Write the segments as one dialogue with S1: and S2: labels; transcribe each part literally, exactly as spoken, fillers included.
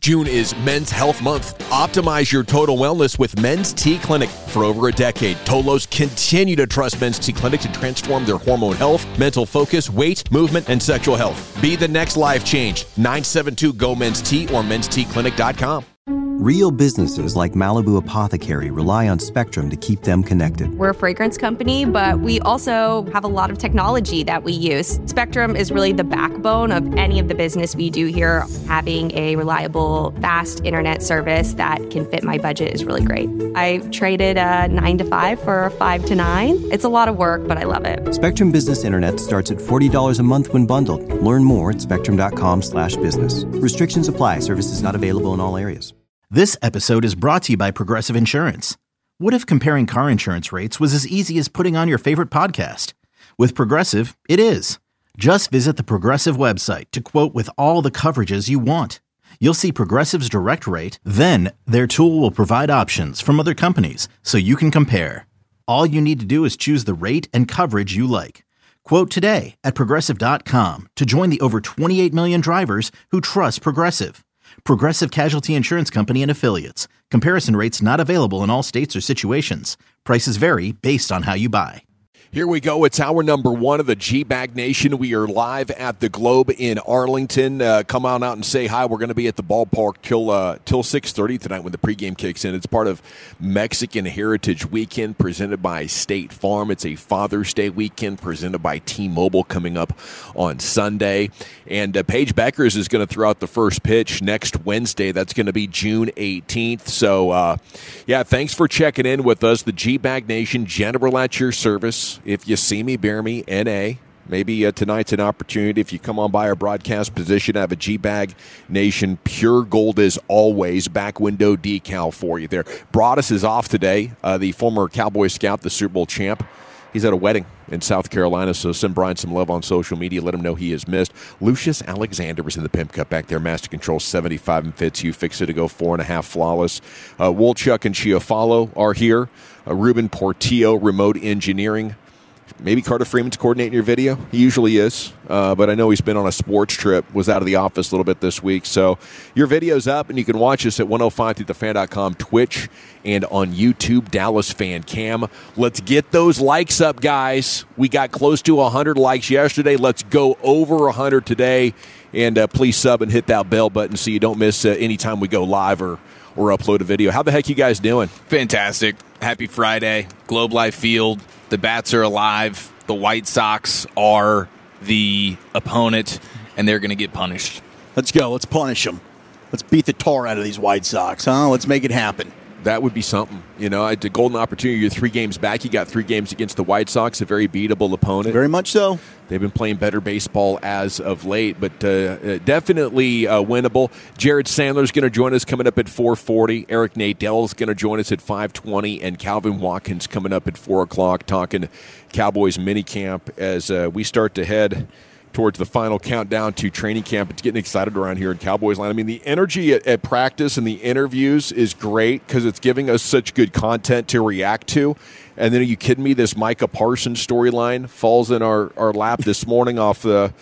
S1: June is Men's Health Month. Optimize your total wellness with Men's T Clinic. For over a decade, Tolos continue to trust Men's T Clinic to transform their hormone health, mental focus, weight, movement, and sexual health. Be the next life change. nine seven two, G O, Men's T or mens t clinic dot com.
S2: Real businesses like Malibu Apothecary rely on Spectrum to keep them connected.
S3: We're a fragrance company, but we also have a lot of technology that we use. Spectrum is really the backbone of any of the business we do here. Having a reliable, fast internet service that can fit my budget is really great. I traded a nine to five for a five to nine. It's a lot of work, but I love it.
S2: Spectrum Business Internet starts at forty dollars a month when bundled. Learn more at spectrum.com slash business. Restrictions apply. Services not available in all areas.
S4: This episode is brought to you by Progressive Insurance. What if comparing car insurance rates was as easy as putting on your favorite podcast? With Progressive, it is. Just visit the Progressive website to quote with all the coverages you want. You'll see Progressive's direct rate, then their tool will provide options from other companies so you can compare. All you need to do is choose the rate and coverage you like. Quote today at progressive dot com to join the over twenty-eight million drivers who trust Progressive. Progressive Casualty Insurance Company and Affiliates. Comparison rates not available in all states or situations. Prices vary based on how you buy.
S1: Here we go. It's hour number one of the G-Bag Nation. We are live at the Globe in Arlington. Uh, come on out and say hi. We're going to be at the ballpark till uh, till six thirty tonight when the pregame kicks in. It's part of Mexican Heritage Weekend presented by State Farm. It's a Father's Day weekend presented by T-Mobile coming up on Sunday. And uh, Paige Beckers is going to throw out the first pitch next Wednesday. That's going to be June eighteenth. So, uh, yeah, thanks for checking in with us. The G-Bag Nation, general at your service. If you see me, bear me, N A. Maybe uh, tonight's an opportunity. If you come on by our broadcast position, I have a G-Bag Nation Pure Gold as always back window decal for you there. Broadus is off today. Uh, the former Cowboy Scout, the Super Bowl champ. He's at a wedding in South Carolina, so send Brian some love on social media. Let him know he is missed. Lucius Alexander was in the Pimp Cup back there. Master Control seventy-five and fits you. Fix it to go four and a half flawless. Uh, Wolchuk and Chiafalo are here. Uh, Ruben Portillo, remote engineering. Maybe Carter Freeman's coordinating your video. He usually is, uh, but I know he's been on a sports trip, was out of the office a little bit this week. So your video's up, and you can watch us at one oh five through the fan dot com, Twitch, and on YouTube, Dallas Fan Cam. Let's get those likes up, guys. We got close to one hundred likes yesterday. Let's go over one hundred today. And uh, please sub and hit that bell button so you don't miss uh, any time we go live or, or upload a video. How the heck you guys doing?
S5: Fantastic. Happy Friday. Globe Life Field. The Bats are alive. The White Sox are the opponent, and they're going to get punished.
S6: Let's go. Let's punish them. Let's beat the tar out of these White Sox, huh? Let's make it happen.
S1: That would be something. You know, it's a golden opportunity. You're three games back. You got three games against the White Sox, a very beatable opponent.
S6: Very much so.
S1: They've been playing better baseball as of late, but uh, definitely uh, winnable. Jared Sandler's going to join us coming up at four forty. Eric Nadell's going to join us at five twenty, and Calvin Watkins coming up at four o'clock talking Cowboys minicamp as uh, we start to head towards the final countdown to training camp. It's getting excited around here in Cowboys land. I mean, the energy at, at practice and the interviews is great because it's giving us such good content to react to. And then, are you kidding me? This Micah Parsons storyline falls in our, our lap this morning off the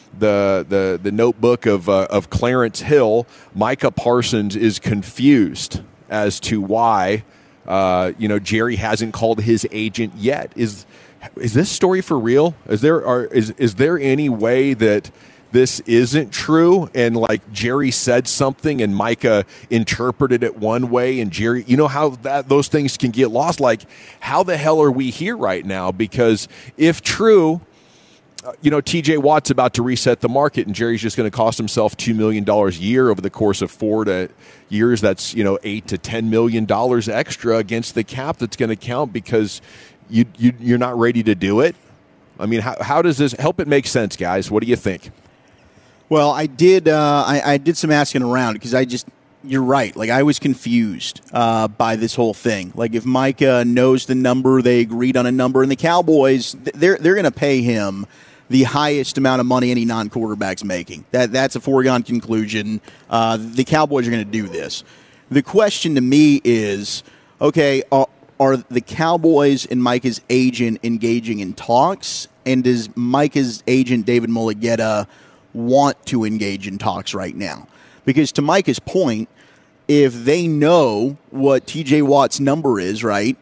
S1: the the, the notebook of uh, of Clarence Hill. Micah Parsons is confused as to why uh, you know Jerry hasn't called his agent yet. Is Is this story for real? Is there are, is is there any way that this isn't true? And like Jerry said something and Micah interpreted it one way, and Jerry, you know how that those things can get lost. Like, how the hell are we here right now? Because if true, uh, you know, T J Watt's about to reset the market, and Jerry's just going to cost himself two million dollars a year over the course of four to years. That's, you know, eight to ten million dollars extra against the cap that's going to count because You, you, you're not ready to do it? I mean, how, how does this help it make sense, guys? What do you think?
S6: Well, I did uh, I, I did some asking around because I just, you're right. Like, I was confused uh, by this whole thing. Like, if Micah knows the number, they agreed on a number, and the Cowboys, they're they're going to pay him the highest amount of money any non-quarterback's making. That That's a foregone conclusion. Uh, the Cowboys are going to do this. The question to me is, okay, uh, are the Cowboys and Micah's agent engaging in talks? And does Micah's agent, David Mulugheta, want to engage in talks right now? Because to Micah's point, if they know what T J Watt's number is, right,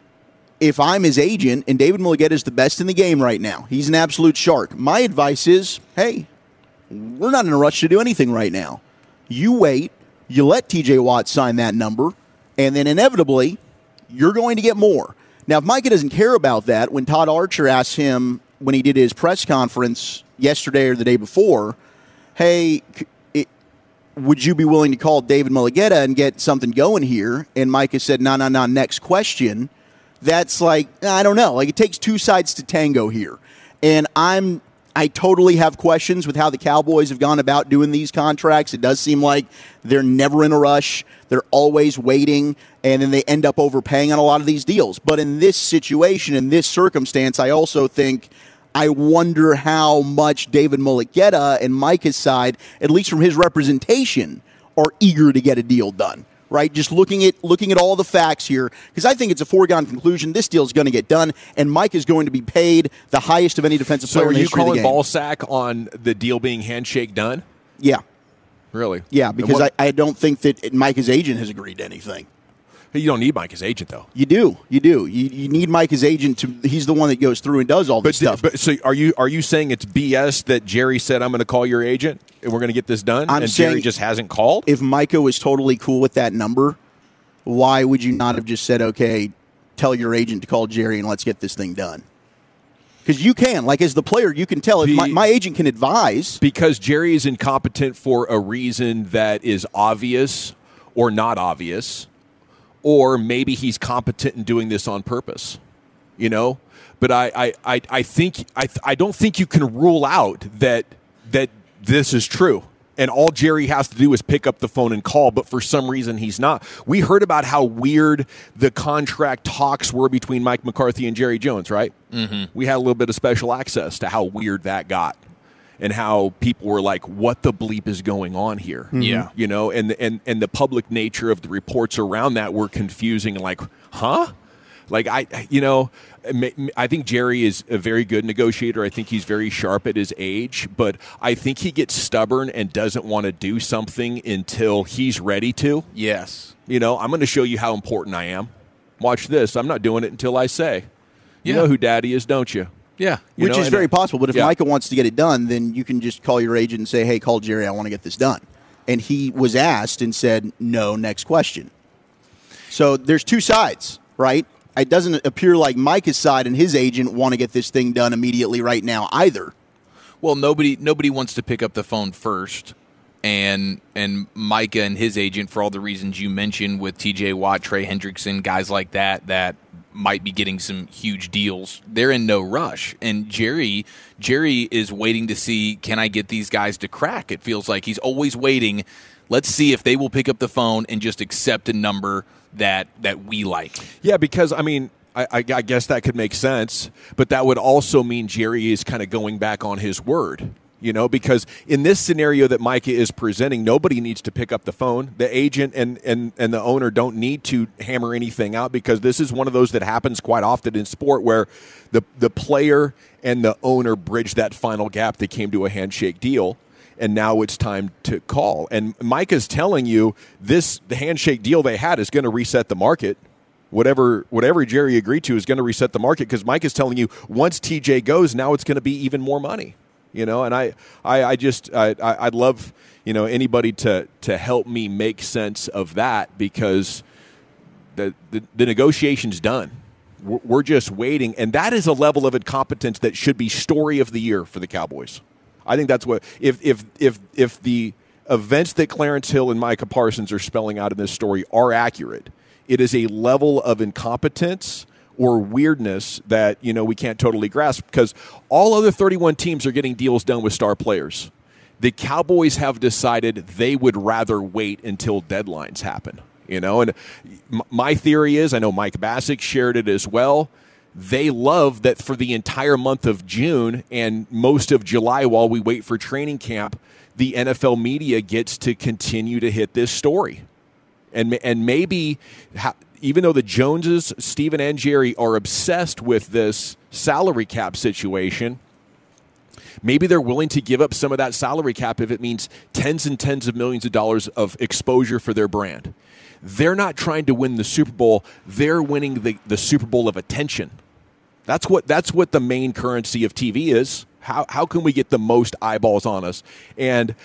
S6: if I'm his agent and David Mulugheta is the best in the game right now, he's an absolute shark, my advice is, hey, we're not in a rush to do anything right now. You wait, you let T J Watt sign that number, and then inevitably, you're going to get more. Now, if Micah doesn't care about that, when Todd Archer asked him when he did his press conference yesterday or the day before, hey, it, would you be willing to call David Mulugheta and get something going here? And Micah said, no, no, no, next question. That's like, I don't know. Like, it takes two sides to tango here. And I'm, I totally have questions with how the Cowboys have gone about doing these contracts. It does seem like they're never in a rush. They're always waiting, and then they end up overpaying on a lot of these deals. But in this situation, in this circumstance, I also think, I wonder how much David Mulugheta and Micah's side, at least from his representation, are eager to get a deal done. Right, just looking at looking at all the facts here, because I think it's a foregone conclusion. This deal is going to get done, and Mike is going to be paid the highest of any defensive
S1: so
S6: player in the history of the game.
S1: So are you calling ball sack on the deal being handshake done?
S6: Yeah.
S1: Really?
S6: Yeah, because I, I don't think that Micah's agent has agreed to anything.
S1: You don't need Micah's agent, though.
S6: You do. You do. You, you need Micah's agent to. He's the one that goes through and does all this
S1: but,
S6: stuff.
S1: But so are you? Are you saying it's B S that Jerry said I'm going to call your agent and we're going to get this done,
S6: I'm
S1: and
S6: saying
S1: Jerry just hasn't called?
S6: If Micah was totally cool with that number, why would you not have just said, okay, tell your agent to call Jerry and let's get this thing done? Because you can, like as the player, you can tell. If
S1: the,
S6: my, my agent can advise.
S1: Because Jerry is incompetent for a reason that is obvious or not obvious, or maybe he's competent in doing this on purpose, you know? But I, I, I, I think I, I don't think you can rule out that that this is true. And all Jerry has to do is pick up the phone and call, but for some reason he's not. We heard about how weird the contract talks were between Mike McCarthy and Jerry Jones, right?
S5: Mm-hmm.
S1: We had a little bit of special access to how weird that got and how people were like, what the bleep is going on here?
S6: Mm-hmm.
S5: Yeah.
S1: You know, and, and, and the public nature of the reports around that were confusing and like, huh? Like, I, you know, I think Jerry is a very good negotiator. I think he's very sharp at his age, but I think he gets stubborn and doesn't want to do something until he's ready to.
S5: Yes.
S1: You know, I'm going to show you how important I am. Watch this. I'm not doing it until I say. You
S5: Yeah.
S1: know who Daddy is, don't you?
S5: Yeah.
S1: You
S6: Which
S1: know,
S6: is
S1: and-
S6: very possible. But if
S1: yeah.
S6: Micah wants to get it done, then you can just call your agent and say, hey, call Jerry. I want to get this done. And he was asked and said, no, next question. So there's two sides, right? It doesn't appear like Micah's side and his agent want to get this thing done immediately right now either.
S5: Well, nobody nobody wants to pick up the phone first, and and Micah and his agent, for all the reasons you mentioned with T J Watt, Trey Hendrickson, guys like that that might be getting some huge deals. They're in no rush, and Jerry Jerry is waiting to see, can I get these guys to crack? It feels like he's always waiting. Let's see if they will pick up the phone and just accept a number that that we like.
S1: Yeah, because, I mean, I, I, I guess that could make sense, but that would also mean Jerry is kind of going back on his word, you know, because in this scenario that Micah is presenting, nobody needs to pick up the phone. The agent and, and, and the owner don't need to hammer anything out, because this is one of those that happens quite often in sport where the, the player and the owner bridge that final gap. They came to a handshake deal. And now it's time to call. And Micah's telling you this, the handshake deal they had is going to reset the market. Whatever whatever Jerry agreed to is going to reset the market, because Micah's telling you once T J goes, now it's going to be even more money. You know, and I, I, I just I, I'd love, you know, anybody to to help me make sense of that, because the the, the negotiation's done. We're, we're just waiting, and that is a level of incompetence that should be story of the year for the Cowboys. I think that's what if if if if the events that Clarence Hill and Micah Parsons are spelling out in this story are accurate, it is a level of incompetence or weirdness that, you know, we can't totally grasp, because all other thirty-one teams are getting deals done with star players. The Cowboys have decided they would rather wait until deadlines happen. You know, and my theory is, I know Mike Bassick shared it as well, they love that for the entire month of June and most of July while we wait for training camp, the N F L media gets to continue to hit this story. And and maybe, even though the Joneses, Stephen and Jerry, are obsessed with this salary cap situation, Maybe they're willing to give up some of that salary cap if it means tens and tens of millions of dollars of exposure for their brand. They're not trying to win the Super Bowl. They're winning the, the Super Bowl of attention. That's what that's what the main currency of T V is. How how can we get the most eyeballs on us? And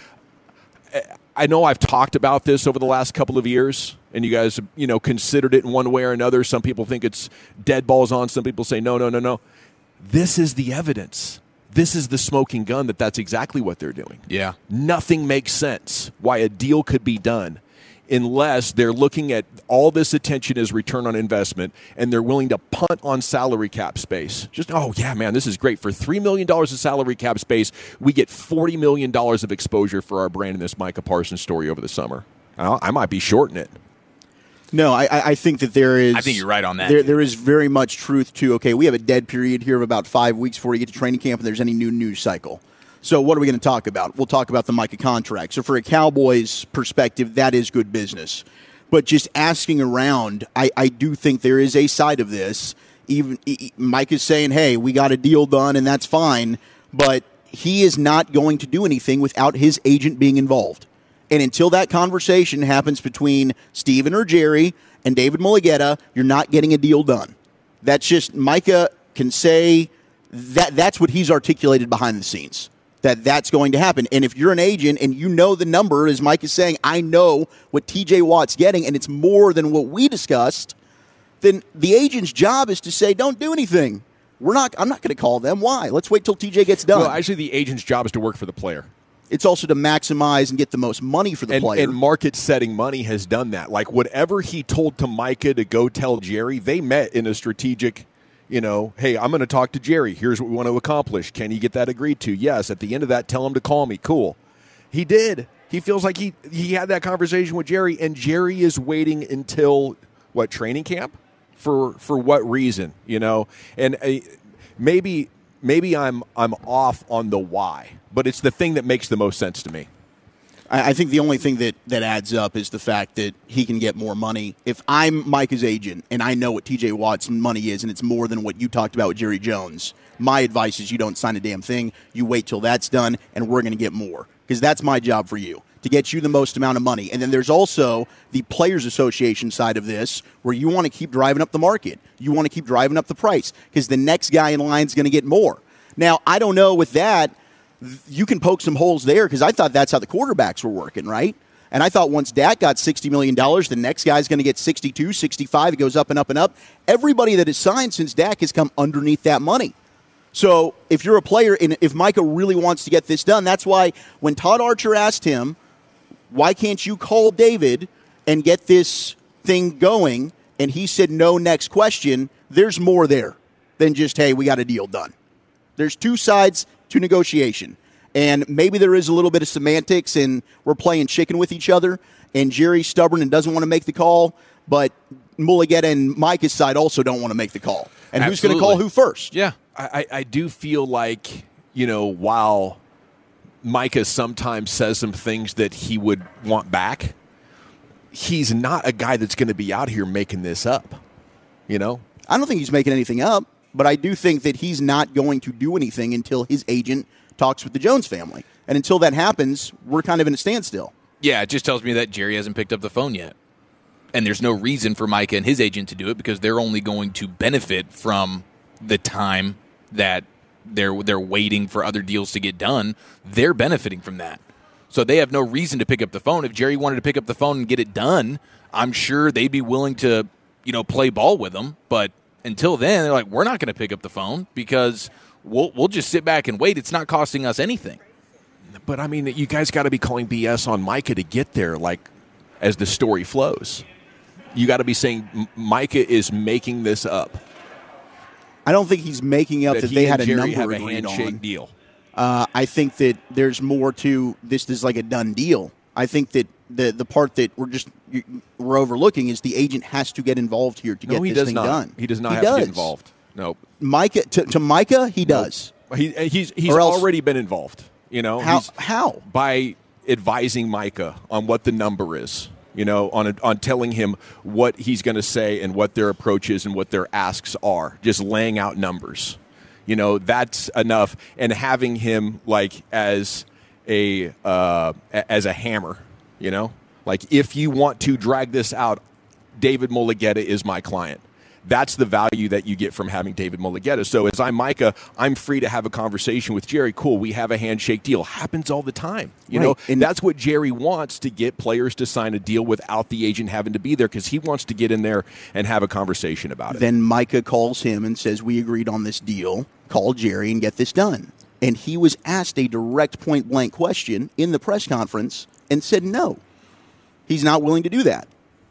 S1: I know I've talked about this over the last couple of years, and you guys, you know, considered it in one way or another. Some people think it's dead balls on. Some people say, no, no, no, no. This is the evidence. This is the smoking gun that that's exactly what they're doing.
S5: Yeah.
S1: Nothing makes sense why a deal could be done unless they're looking at all this attention as return on investment and they're willing to punt on salary cap space. Just, oh, yeah, man, this is great. For three million dollars of salary cap space, we get forty million dollars of exposure for our brand in this Micah Parsons story over the summer. I might be shorting it.
S6: No, I, I think that there is...
S5: I think you're right on that.
S6: There, there is very much truth to, okay, we have a dead period here of about five weeks before you get to training camp and there's any new news cycle. So what are we going to talk about? We'll talk about the Micah contract. So for a Cowboys perspective, that is good business. But just asking around, I, I do think there is a side of this. Even Mike is saying, hey, we got a deal done and that's fine, but he is not going to do anything without his agent being involved. And until that conversation happens between Steven or Jerry and David Mulugheta, you're not getting a deal done. That's just, Micah can say that that's what he's articulated behind the scenes, that that's going to happen. And if you're an agent and you know the number, as Mike is saying, I know what T J Watt's getting and it's more than what we discussed, then the agent's job is to say, don't do anything. We're not. I'm not going to call them. Why? Let's wait till T J gets done.
S1: Well, actually, the agent's job is to work for the player.
S6: It's also to maximize and get the most money for the
S1: and,
S6: player.
S1: And market-setting money has done that. Like, whatever he told to Micah to go tell Jerry, they met in a strategic, you know, hey, I'm going to talk to Jerry. Here's what we want to accomplish. Can you get that agreed to? Yes. At the end of that, tell him to call me. Cool. He did. He feels like he, he had that conversation with Jerry, and Jerry is waiting until, what, training camp? For for what reason, you know? And uh, maybe maybe I'm I'm off on the why, but it's the thing that makes the most sense to me.
S6: I think the only thing that, that adds up is the fact that he can get more money. If I'm Micah's agent and I know what T J Watt's money is and it's more than what you talked about with Jerry Jones, my advice is you don't sign a damn thing. You wait till that's done, and we're going to get more, because that's my job for you, to get you the most amount of money. And then there's also the Players Association side of this, where you want to keep driving up the market. You want to keep driving up the price, because the next guy in line is going to get more. Now, I don't know with that, you can poke some holes there, because I thought that's how the quarterbacks were working, right? And I thought once Dak got sixty million dollars, the next guy's going to get sixty-two, sixty-five. It goes up and up and up. Everybody that has signed since Dak has come underneath that money. So if you're a player, and if Micah really wants to get this done, that's why when Todd Archer asked him, why can't you call David and get this thing going, and he said no, next question, there's more there than just, hey, we got a deal done. There's two sides to negotiation. And maybe there is a little bit of semantics, and we're playing chicken with each other, and Jerry's stubborn and doesn't want to make the call, but Mulugheta and Micah's side also don't want to make the call. And
S5: Absolutely.
S6: Who's going to call who first?
S5: Yeah.
S1: I, I do feel like, you know, while Micah sometimes says some things that he would want back, he's not a guy that's going to be out here making this up, you know?
S6: I don't think he's making anything up, but I do think that he's not going to do anything until his agent talks with the Jones family. And until that happens, we're kind of in a standstill.
S5: Yeah, it just tells me that Jerry hasn't picked up the phone yet. And there's no reason for Micah and his agent to do it, because they're only going to benefit from the time that they're they're waiting for other deals to get done. They're benefiting from that. So they have no reason to pick up the phone. If Jerry wanted to pick up the phone and get it done, I'm sure they'd be willing to, you know, play ball with them. But until then, they're like, we're not going to pick up the phone because we'll we'll just sit back and wait. It's not costing us anything.
S1: But, I mean, you guys got to be calling B S on Micah to get there, like, as the story flows. You got to be saying Micah is making this up.
S6: I don't think he's making up that, that they had a
S1: Jerry
S6: number
S1: have a
S6: agreed
S1: handshake
S6: on.
S1: deal.
S6: Uh, I think that there's more to this. Is like a done deal. I think that the the part that we're just we're overlooking is the agent has to get involved here to
S1: no,
S6: get
S1: he
S6: this
S1: does
S6: thing
S1: not.
S6: done.
S1: He does not
S6: he
S1: have
S6: does.
S1: to get involved. No,
S6: Micah to, to Micah, he does.
S1: Nope. He he's he's
S6: Or else-
S1: already been involved. You know
S6: How?
S1: He's-
S6: How?
S1: by advising Micah on what the number is, you know, on a, on telling him what he's going to say and what their approach is and what their asks are, just laying out numbers. You know, that's enough. And having him like as a uh, as a hammer, you know, like if you want to drag this out, David Mulugheta is my client. That's the value that you get from having David Mulugheta. So as I'm Micah, I'm free to have a conversation with Jerry. Cool, we have a handshake deal. Happens all the time. You right. know, and that's what Jerry wants, to get players to sign a deal without the agent having to be there, because he wants to get in there and have a conversation about it.
S6: Then Micah calls him and says, we agreed on this deal. Call Jerry and get this done. And he was asked a direct point-blank question in the press conference and said no. He's not willing to do that.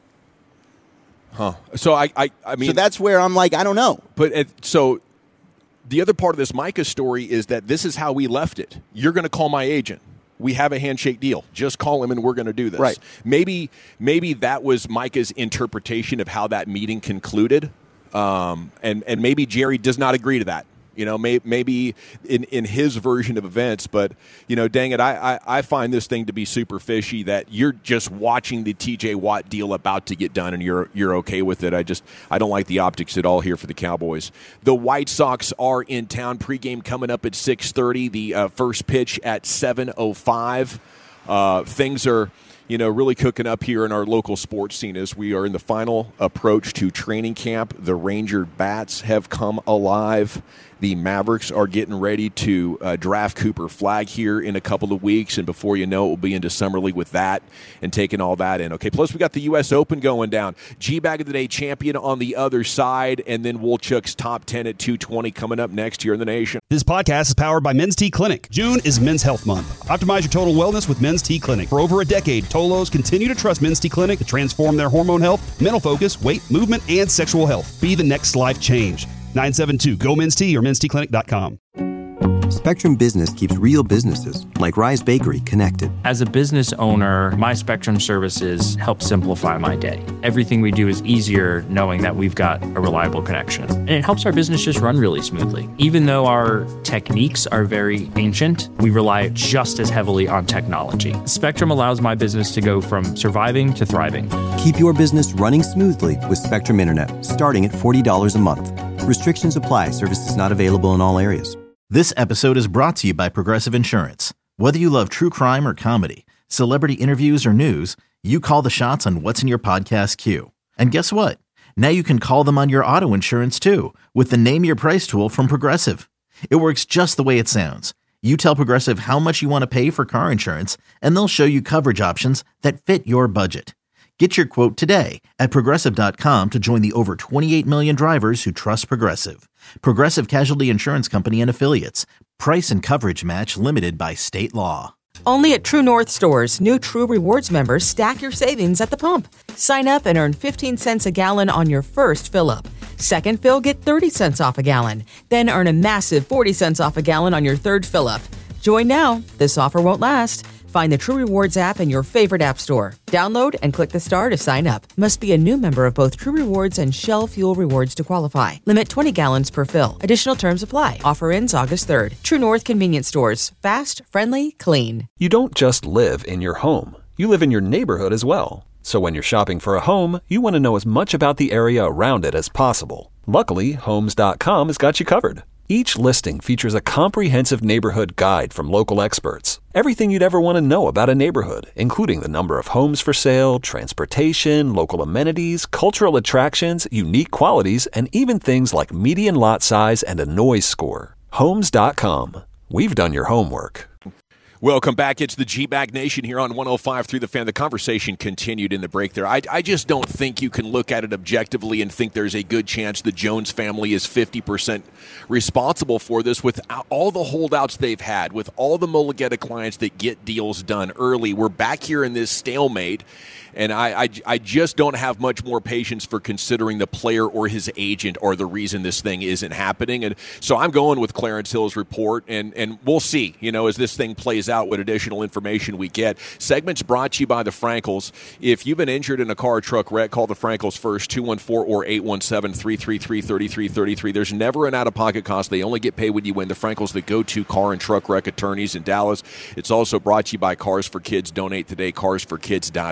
S1: Huh. So I, I, I mean,
S6: so that's where I'm like, I don't know.
S1: But it, so the other part of this Micah story is that this is how we left it. You're going to call my agent. We have a handshake deal. Just call him and we're going to do this.
S6: Right.
S1: Maybe, maybe that was Micah's interpretation of how that meeting concluded. Um, and, and maybe Jerry does not agree to that. You know, may, maybe in, in his version of events, but, you know, dang it, I, I, I find this thing to be super fishy, that you're just watching the T J Watt deal about to get done and you're you're okay with it. I just, I don't like the optics at all here for the Cowboys. The White Sox are in town. Pregame coming up at six thirty, the uh, first pitch at seven oh five. Uh, things are, you know, really cooking up here in our local sports scene as we are in the final approach to training camp. The Ranger bats have come alive. The Mavericks are getting ready to uh, draft Cooper Flagg here in a couple of weeks, and before you know it, we'll be into Summer League with that and taking all that in. Okay, plus we got the U S Open going down. G-Bag of the Day champion on the other side, and then Wolchuk's top ten at two twenty coming up next here in the nation.
S7: This podcast is powered by Men's T Clinic. June is Men's Health Month. Optimize your total wellness with Men's T Clinic. For over a decade, Tolos continue to trust Men's T Clinic to transform their hormone health, mental focus, weight, movement, and sexual health. Be the next life change. nine seven two, G O Men's T or men's t clinic dot com.
S2: Spectrum Business keeps real businesses, like Rise Bakery, connected.
S8: As a business owner, my Spectrum services help simplify my day. Everything we do is easier knowing that we've got a reliable connection. And it helps our business just run really smoothly. Even though our techniques are very ancient, we rely just as heavily on technology. Spectrum allows my business to go from surviving to thriving.
S2: Keep your business running smoothly with Spectrum Internet, starting at forty dollars a month. Restrictions apply. Services not available in all areas.
S4: This episode is brought to you by Progressive Insurance. Whether you love true crime or comedy, celebrity interviews or news, you call the shots on what's in your podcast queue. And guess what? Now you can call them on your auto insurance too, with the Name Your Price tool from Progressive. It works just the way it sounds. You tell Progressive how much you want to pay for car insurance, and they'll show you coverage options that fit your budget. Get your quote today at Progressive dot com to join the over twenty-eight million drivers who trust Progressive. Progressive Casualty Insurance Company and Affiliates. Price and coverage match limited by state law.
S9: Only at True North stores, new True Rewards members stack your savings at the pump. Sign up and earn fifteen cents a gallon on your first fill-up. Second fill, get thirty cents off a gallon. Then earn a massive forty cents off a gallon on your third fill-up. Join now. This offer won't last. Find the True Rewards app in your favorite app store. Download and click the star to sign up. Must be a new member of both True Rewards and Shell Fuel Rewards to qualify. Limit twenty gallons per fill. Additional terms apply. Offer ends August third. True North Convenience Stores. Fast, friendly, clean.
S10: You don't just live in your home. You live in your neighborhood as well. So when you're shopping for a home, you want to know as much about the area around it as possible. Luckily, Homes dot com has got you covered. Each listing features a comprehensive neighborhood guide from local experts. Everything you'd ever want to know about a neighborhood, including the number of homes for sale, transportation, local amenities, cultural attractions, unique qualities, and even things like median lot size and a noise score. Homes dot com. We've done your homework.
S1: Welcome back. It's the G-Bag Nation here on one oh five through the Fan. The conversation continued in the break there. I, I just don't think you can look at it objectively and think there's a good chance the Jones family is fifty percent responsible for this with all the holdouts they've had, with all the Mulugheta clients that get deals done early. We're back here in this stalemate, and I, I, I just don't have much more patience for considering the player or his agent are the reason this thing isn't happening. And so I'm going with Clarence Hill's report, and, and we'll see, you know, as this thing plays out what additional information we get. Segments brought to you by the Frankels. If you've been injured in a car or truck wreck, call the Frankels first, two one four or eight one seven, three three three, three three three three. There's never an out-of-pocket cost. They only get paid when you win. The Frankels, the go-to car and truck wreck attorneys in Dallas. It's also brought to you by Cars for Kids. Donate today, cars for kids dot org.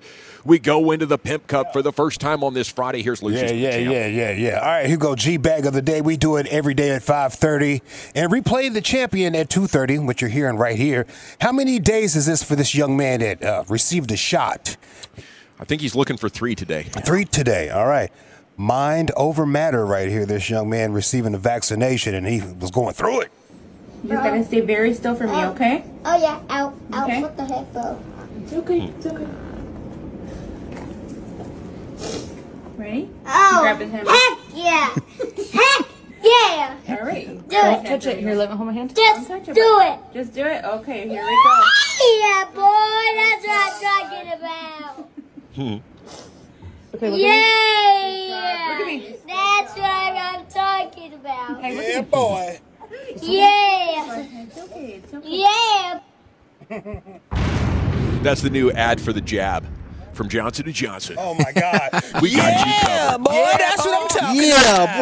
S1: we go into the Pimp Cup for the first time on this Friday. Here's Lucius.
S11: Yeah, yeah, yeah, yeah, yeah. All right, here we go. G-Bag of the day. We do it every day at five thirty. And replay the champion at two thirty, which you're hearing right here. How many days is this for this young man that uh, received a shot?
S1: I think he's looking for three today.
S11: Three today. All right. Mind over matter right here. This young man receiving a vaccination, and he was going through it.
S12: You just gotta stay very still for me, okay?
S13: Oh, yeah. Ow. Ow.
S12: Okay.
S13: What the heck, though?
S12: It's okay. It's okay. Ready?
S13: Oh,
S12: grab his hand.
S13: heck yeah. Heck yeah.
S12: All right.
S13: Do
S12: Don't
S13: it.
S12: touch it. Here, let me hold my hand.
S13: Just
S12: Don't touch
S13: do it.
S12: Just do it. Okay, here we go.
S13: Yeah, boy. That's what I'm talking about.
S1: Hmm.
S12: Okay, look
S13: yeah.
S12: at me. Look at me.
S13: That's what I'm talking about.
S12: Hey, look
S11: Yeah,
S12: at me.
S11: boy.
S13: Yeah.
S12: It's okay. It's okay.
S13: Yeah.
S1: That's the new ad for the jab from Johnson and Johnson.
S11: Oh, my God.
S1: We got you
S11: Yeah,
S1: covered.
S11: boy. That's what I'm talking
S6: Yeah,
S11: about.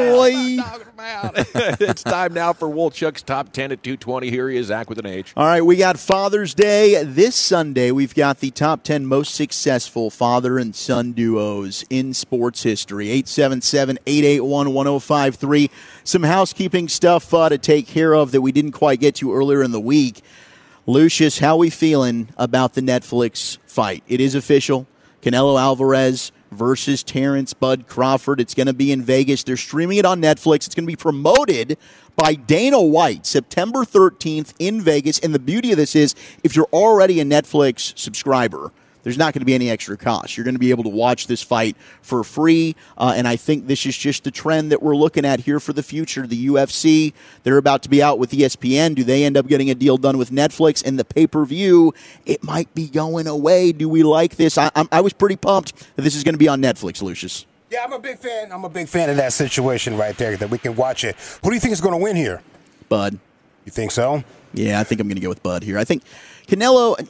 S6: boy.
S1: It's time now for Wolchuk's Top ten at two twenty. Here he is, Zach with an H.
S6: All right, we got Father's Day this Sunday. We've got the top ten most successful father and son duos in sports history. eight seven seven, eight eight one, one oh five three. Some housekeeping stuff uh, to take care of that we didn't quite get to earlier in the week. Lucius, how we feeling about the Netflix fight? It is official. Canelo Alvarez versus Terrence Bud Crawford. It's going to be in Vegas. They're streaming it on Netflix. It's going to be promoted by Dana White September thirteenth in Vegas. And the beauty of this is if you're already a Netflix subscriber, there's not going to be any extra cost. You're going to be able to watch this fight for free, uh, and I think this is just the trend that we're looking at here for the future. The U F C, they're about to be out with E S P N. Do they end up getting a deal done with Netflix? And the pay-per-view, it might be going away. Do we like this? I, I, I was pretty pumped that this is going to be on Netflix, Lucius.
S11: Yeah, I'm a big fan. I'm a big fan of that situation right there, that we can watch it. Who do you think is going to win here?
S6: Bud.
S11: You think so?
S6: Yeah, I think I'm going to go with Bud here. I think Canelo...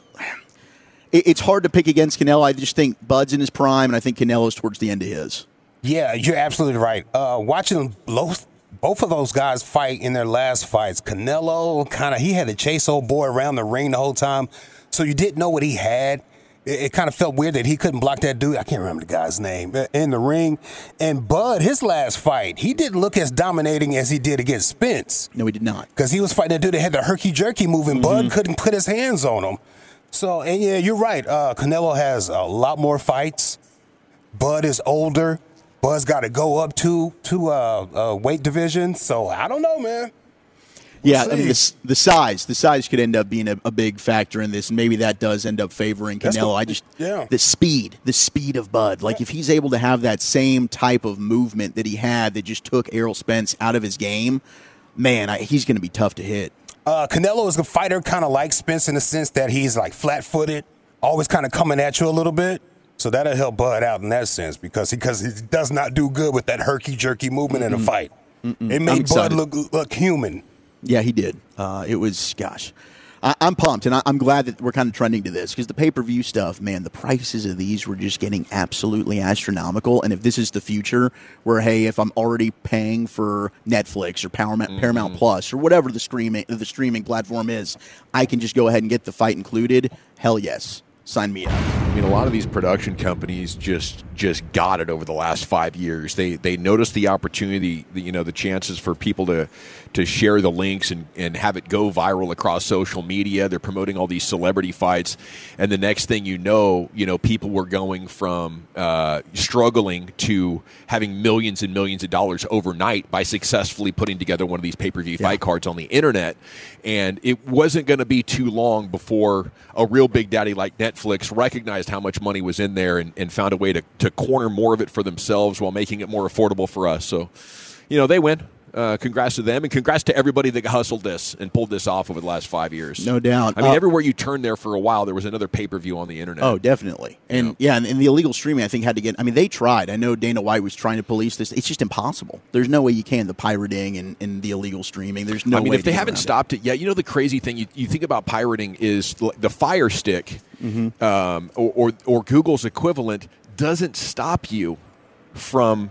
S6: It's hard to pick against Canelo. I just think Bud's in his prime, and I think Canelo's towards the end of his.
S11: Yeah, you're absolutely right. Uh, watching both, both of those guys fight in their last fights, Canelo kind of, he had to chase old boy around the ring the whole time, so you didn't know what he had. It, it kind of felt weird that he couldn't block that dude. I can't remember the guy's name, in the ring. And Bud, his last fight, he didn't look as dominating as he did against Spence.
S6: No, he did not.
S11: Because he was fighting that dude that had the herky-jerky move, and mm-hmm. Bud couldn't put his hands on him. So, and yeah, you're right. Uh, Canelo has a lot more fights. Bud is older. Bud's got to go up two, two uh, uh, weight divisions. So, I don't know, man. We'll
S6: yeah,
S11: see.
S6: I mean, the, the size. The size could end up being a, a big factor in this, and maybe that does end up favoring Canelo.
S11: What,
S6: I just,
S11: yeah.
S6: the speed, the speed of Bud. Like, yeah. if he's able to have that same type of movement that he had that just took Errol Spence out of his game, man, I, he's going to be tough to hit.
S11: Uh, Canelo is a fighter kind of like Spence in the sense that he's like flat-footed, always kind of coming at you a little bit. So that'll help Bud out in that sense because he, because he does not do good with that herky-jerky movement Mm-mm. in a fight. Mm-mm. It made Bud look look human.
S6: Yeah, he did. Uh, it was, gosh. I, I'm pumped, and I, I'm glad that we're kind of trending to this because the pay-per-view stuff, man, the prices of these were just getting absolutely astronomical. And if this is the future where, hey, if I'm already paying for Netflix or Paramount, mm-hmm. Paramount Plus or whatever the streaming the streaming platform is, I can just go ahead and get the fight included, hell yes. Sign me up.
S1: I mean, a lot of these production companies just just got it over the last five years. They they noticed the opportunity, the, you know, the chances for people to to share the links and, and have it go viral across social media. They're promoting all these celebrity fights, and the next thing you know, you know, people were going from uh, struggling to having millions and millions of dollars overnight by successfully putting together one of these pay-per-view yeah. fight cards on the internet. And it wasn't going to be too long before a real big daddy like Netflix recognized how much money was in there and, and found a way to, to corner more of it for themselves while making it more affordable for us. So, you know, they win. Uh, congrats to them, and congrats to everybody that hustled this and pulled this off over the last five years.
S6: No doubt.
S1: I mean,
S6: uh,
S1: everywhere you turned there for a while, there was another pay-per-view on the internet.
S6: Oh, definitely. And, yeah, yeah and, and the illegal streaming, I think, had to get – I mean, they tried. I know Dana White was trying to police this. It's just impossible. There's no way you can, the pirating and, and the illegal streaming. There's no way
S1: I mean,
S6: way
S1: if they haven't stopped it. it yet, you know, the crazy thing, you, you think about pirating is the Fire Stick mm-hmm. um, or, or, or Google's equivalent doesn't stop you from –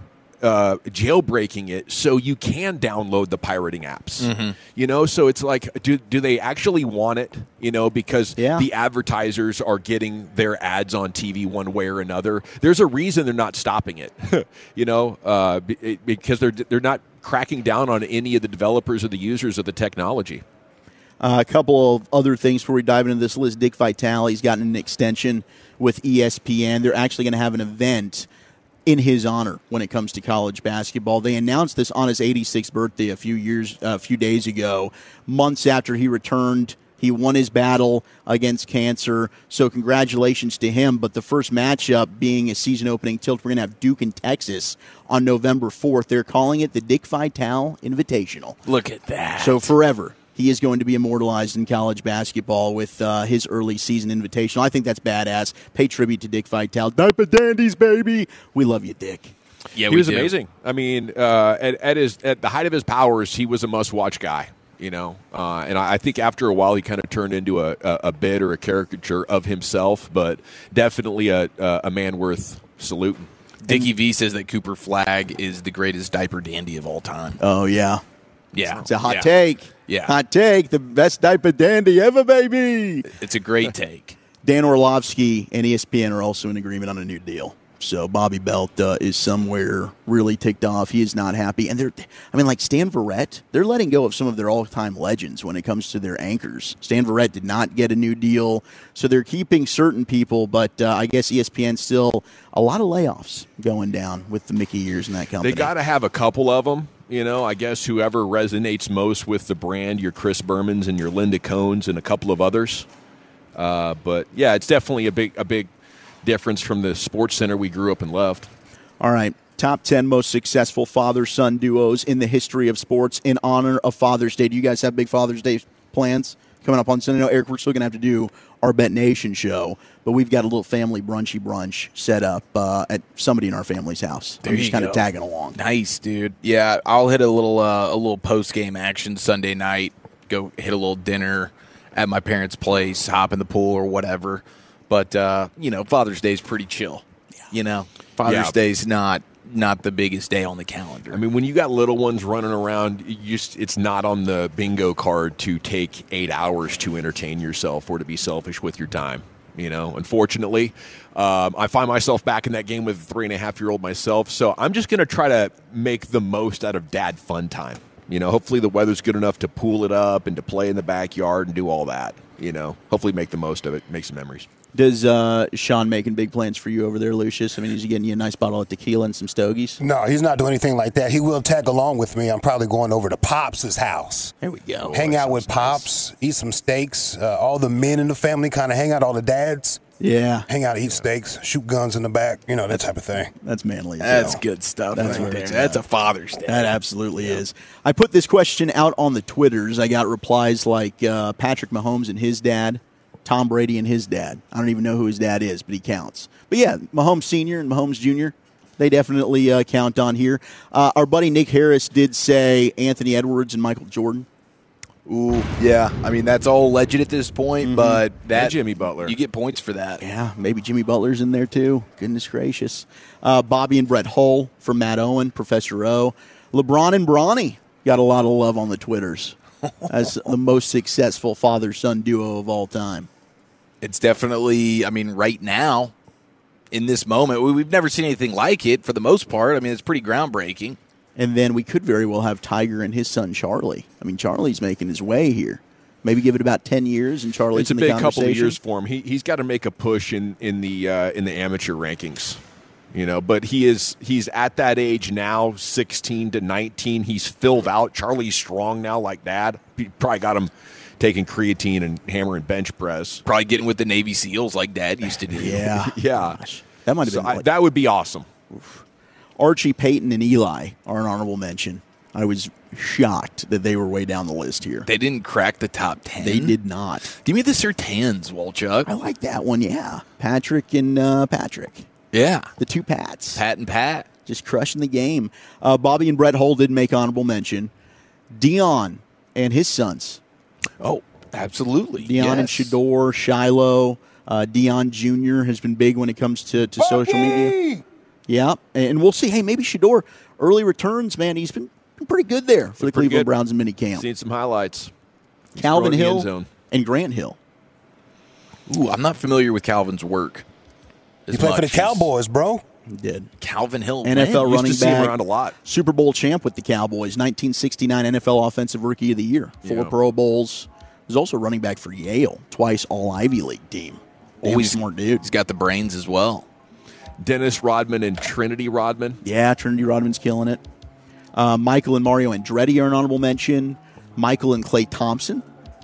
S1: uh, jailbreaking it so you can download the pirating apps.
S5: Mm-hmm.
S1: You know, so it's like, do do they actually want it? You know, because
S6: Yeah.
S1: the advertisers are getting their ads on T V one way or another. There's a reason they're not stopping it. you know, uh, be- because they're they're not cracking down on any of the developers or the users of the technology.
S6: Uh, a couple of other things before we dive into this list. Dick Vitale, he's gotten an extension with E S P N. They're actually going to have an event in his honor when it comes to college basketball. They announced this on his eighty-sixth birthday a few years, a few days ago, months after he returned. He won his battle against cancer, so congratulations to him. But the first matchup being a season-opening tilt, we're going to have Duke and Texas on November fourth. They're calling it the Dick Vitale Invitational.
S5: Look at that.
S6: So forever, he is going to be immortalized in college basketball with uh, his early season invitational. I think that's badass. Pay tribute to Dick Vitale. Diaper Dandies, baby. We love you, Dick.
S5: Yeah,
S1: he
S5: we
S1: was
S5: do.
S1: amazing. I mean, uh, at, at his at the height of his powers, he was a must-watch guy. You know, uh, and I I think after a while, he kind of turned into a, a, a bit or a caricature of himself, but definitely a a, a man worth saluting.
S5: Dickie V says that Cooper Flagg is the greatest diaper dandy of all time.
S6: Oh, yeah.
S5: Yeah.
S6: It's a hot
S5: Yeah.
S6: take.
S5: Yeah.
S6: Hot take. The best diaper dandy ever, baby.
S5: It's a great take.
S6: Dan Orlovsky and E S P N are also in agreement on a new deal. So Bobby Belt uh, is somewhere really ticked off. He is not happy. And they're, I mean, like Stan Verrett, they're letting go of some of their all-time legends when it comes to their anchors. Stan Verrett did not get a new deal, so they're keeping certain people, but uh, I guess E S P N still a lot of layoffs going down with the Mickey years in that company.
S1: They got to have a couple of them. You know, I guess whoever resonates most with the brand, your Chris Bermans and your Linda Cohns and a couple of others. Uh, but yeah, it's definitely a big a big difference from the sports center we grew up and loved.
S6: All right. Top ten most successful father-son duos in the history of sports in honor of Father's Day. Do you guys have big Father's Day plans coming up on Sunday? No, Eric, we're still going to have to do our Bet Nation show, but we've got a little family brunchy brunch set up uh, at somebody in our family's house.
S5: There
S6: I'm just
S5: you
S6: kind
S5: go.
S6: of tagging along.
S5: Nice, dude. Yeah, I'll hit a little uh, a little post game action Sunday night. Go hit a little dinner at my parents' place, hop in the pool or whatever. But uh, you know, Father's Day is pretty chill. You know, Father's
S1: Yeah.
S5: Day's not not the biggest day on the calendar.
S1: I mean, when you got little ones running around, you just, it's not on the bingo card to take eight hours to entertain yourself or to be selfish with your time. You know, unfortunately, um, I find myself back in that game with a three and a half year old myself. So I'm just going to try to make the most out of dad fun time. You know, hopefully the weather's good enough to pool it up and to play in the backyard and do all that. You know, hopefully make the most of it, make some memories.
S6: Does uh, Sean making big plans for you over there, Lucius? I mean, is he getting you a nice bottle of tequila and some stogies?
S11: No, he's not doing anything like that. He will tag along with me. I'm probably going over to Pops' house.
S6: There we go.
S11: Hang
S6: Oh,
S11: out
S6: that
S11: with
S6: sounds
S11: Pops, eat some steaks. Uh, all the men in the family kind of hang out, all the dads.
S6: Yeah.
S11: Hang out, eat steaks, shoot guns in the back, you know, that type of thing.
S6: That's manly. as
S5: That's
S6: hell.
S5: good stuff
S6: That's
S5: right
S6: where
S5: there.
S6: it's
S5: That's
S6: at.
S5: a Father's Day.
S6: That absolutely is. I put this question out on the Twitters. I got replies like uh, Patrick Mahomes and his dad, Tom Brady and his dad. I don't even know who his dad is, but he counts. But yeah, Mahomes Senior and Mahomes Junior, they definitely uh, count on here. Uh, our buddy Nick Harris did say Anthony Edwards and Michael Jordan.
S14: Ooh, yeah. I mean, that's all legend at this point,
S6: Mhm.
S14: but that
S1: And Jimmy Butler.
S14: you get points for that.
S6: Yeah, maybe Jimmy Butler's in there too. Goodness gracious. Uh, Bobby and Brett Hull from Matt Owen, Professor O. LeBron and Bronny got a lot of love on the Twitters as the most successful father-son duo of all time.
S5: It's definitely, I mean, right now, in this moment, we- we've never seen anything like it for the most part. I mean, it's pretty groundbreaking.
S6: And then we could very well have Tiger and his son Charlie. I mean, Charlie's making his way here. Maybe give it about ten years, and Charlie's
S1: It's a
S6: in the
S1: big couple of
S6: conversation.
S1: years for him. He he's got to make a push in in the uh, in the amateur rankings, you know. But he is he's at that age now, sixteen to nineteen. He's filled out. Charlie's strong now, like Dad. He probably got him taking creatine and hammering bench press.
S5: Probably getting with the Navy SEAls like Dad used to do.
S6: Yeah,
S1: yeah.
S6: that might have
S1: So
S6: been
S1: I-
S6: like-
S1: that would be awesome.
S6: Archie, Peyton, and Eli are an honorable mention. I was shocked that they were way down the list here.
S5: They didn't crack the top ten.
S6: They did not.
S5: Give me the Sertans, Walchuk.
S6: I like that one, yeah. Patrick and uh, Patrick.
S5: Yeah.
S6: The two Pats.
S5: Pat and Pat.
S6: Just crushing the game. Uh, Bobby and Brett Hull did make honorable mention. Dion and his sons.
S5: Oh, absolutely.
S6: Dion and
S5: Yes.
S6: Shador, Shiloh. Uh, Dion Junior has been big when it comes to, to social media. Yeah, and we'll see. Hey, maybe Shador, early returns, man, he's been pretty good there for the
S1: Pretty
S6: Cleveland
S1: good.
S6: Browns in minicamp.
S1: Seen some highlights. He's
S6: Calvin
S1: throwing the end
S6: Hill
S1: zone.
S6: and Grant Hill.
S5: Ooh, I'm not familiar with Calvin's work.
S11: He
S5: as
S11: played for the
S5: much as
S11: Cowboys, bro.
S6: He did.
S5: Calvin Hill.
S6: N F L
S1: Used to
S6: running
S1: see him
S6: back.
S1: around a lot.
S6: Super Bowl champ with the Cowboys. nineteen sixty-nine N F L Offensive Rookie of the Year. Four
S1: Yeah.
S6: Pro Bowls. Was also running back for Yale. Twice All Ivy League team. Damn
S5: Always
S6: smart dude.
S5: He's got the brains as well.
S1: Dennis Rodman and Trinity Rodman.
S6: Yeah, Trinity Rodman's killing it. Uh, Michael and Mario Andretti are an honorable mention. Michael and Clay Thompson.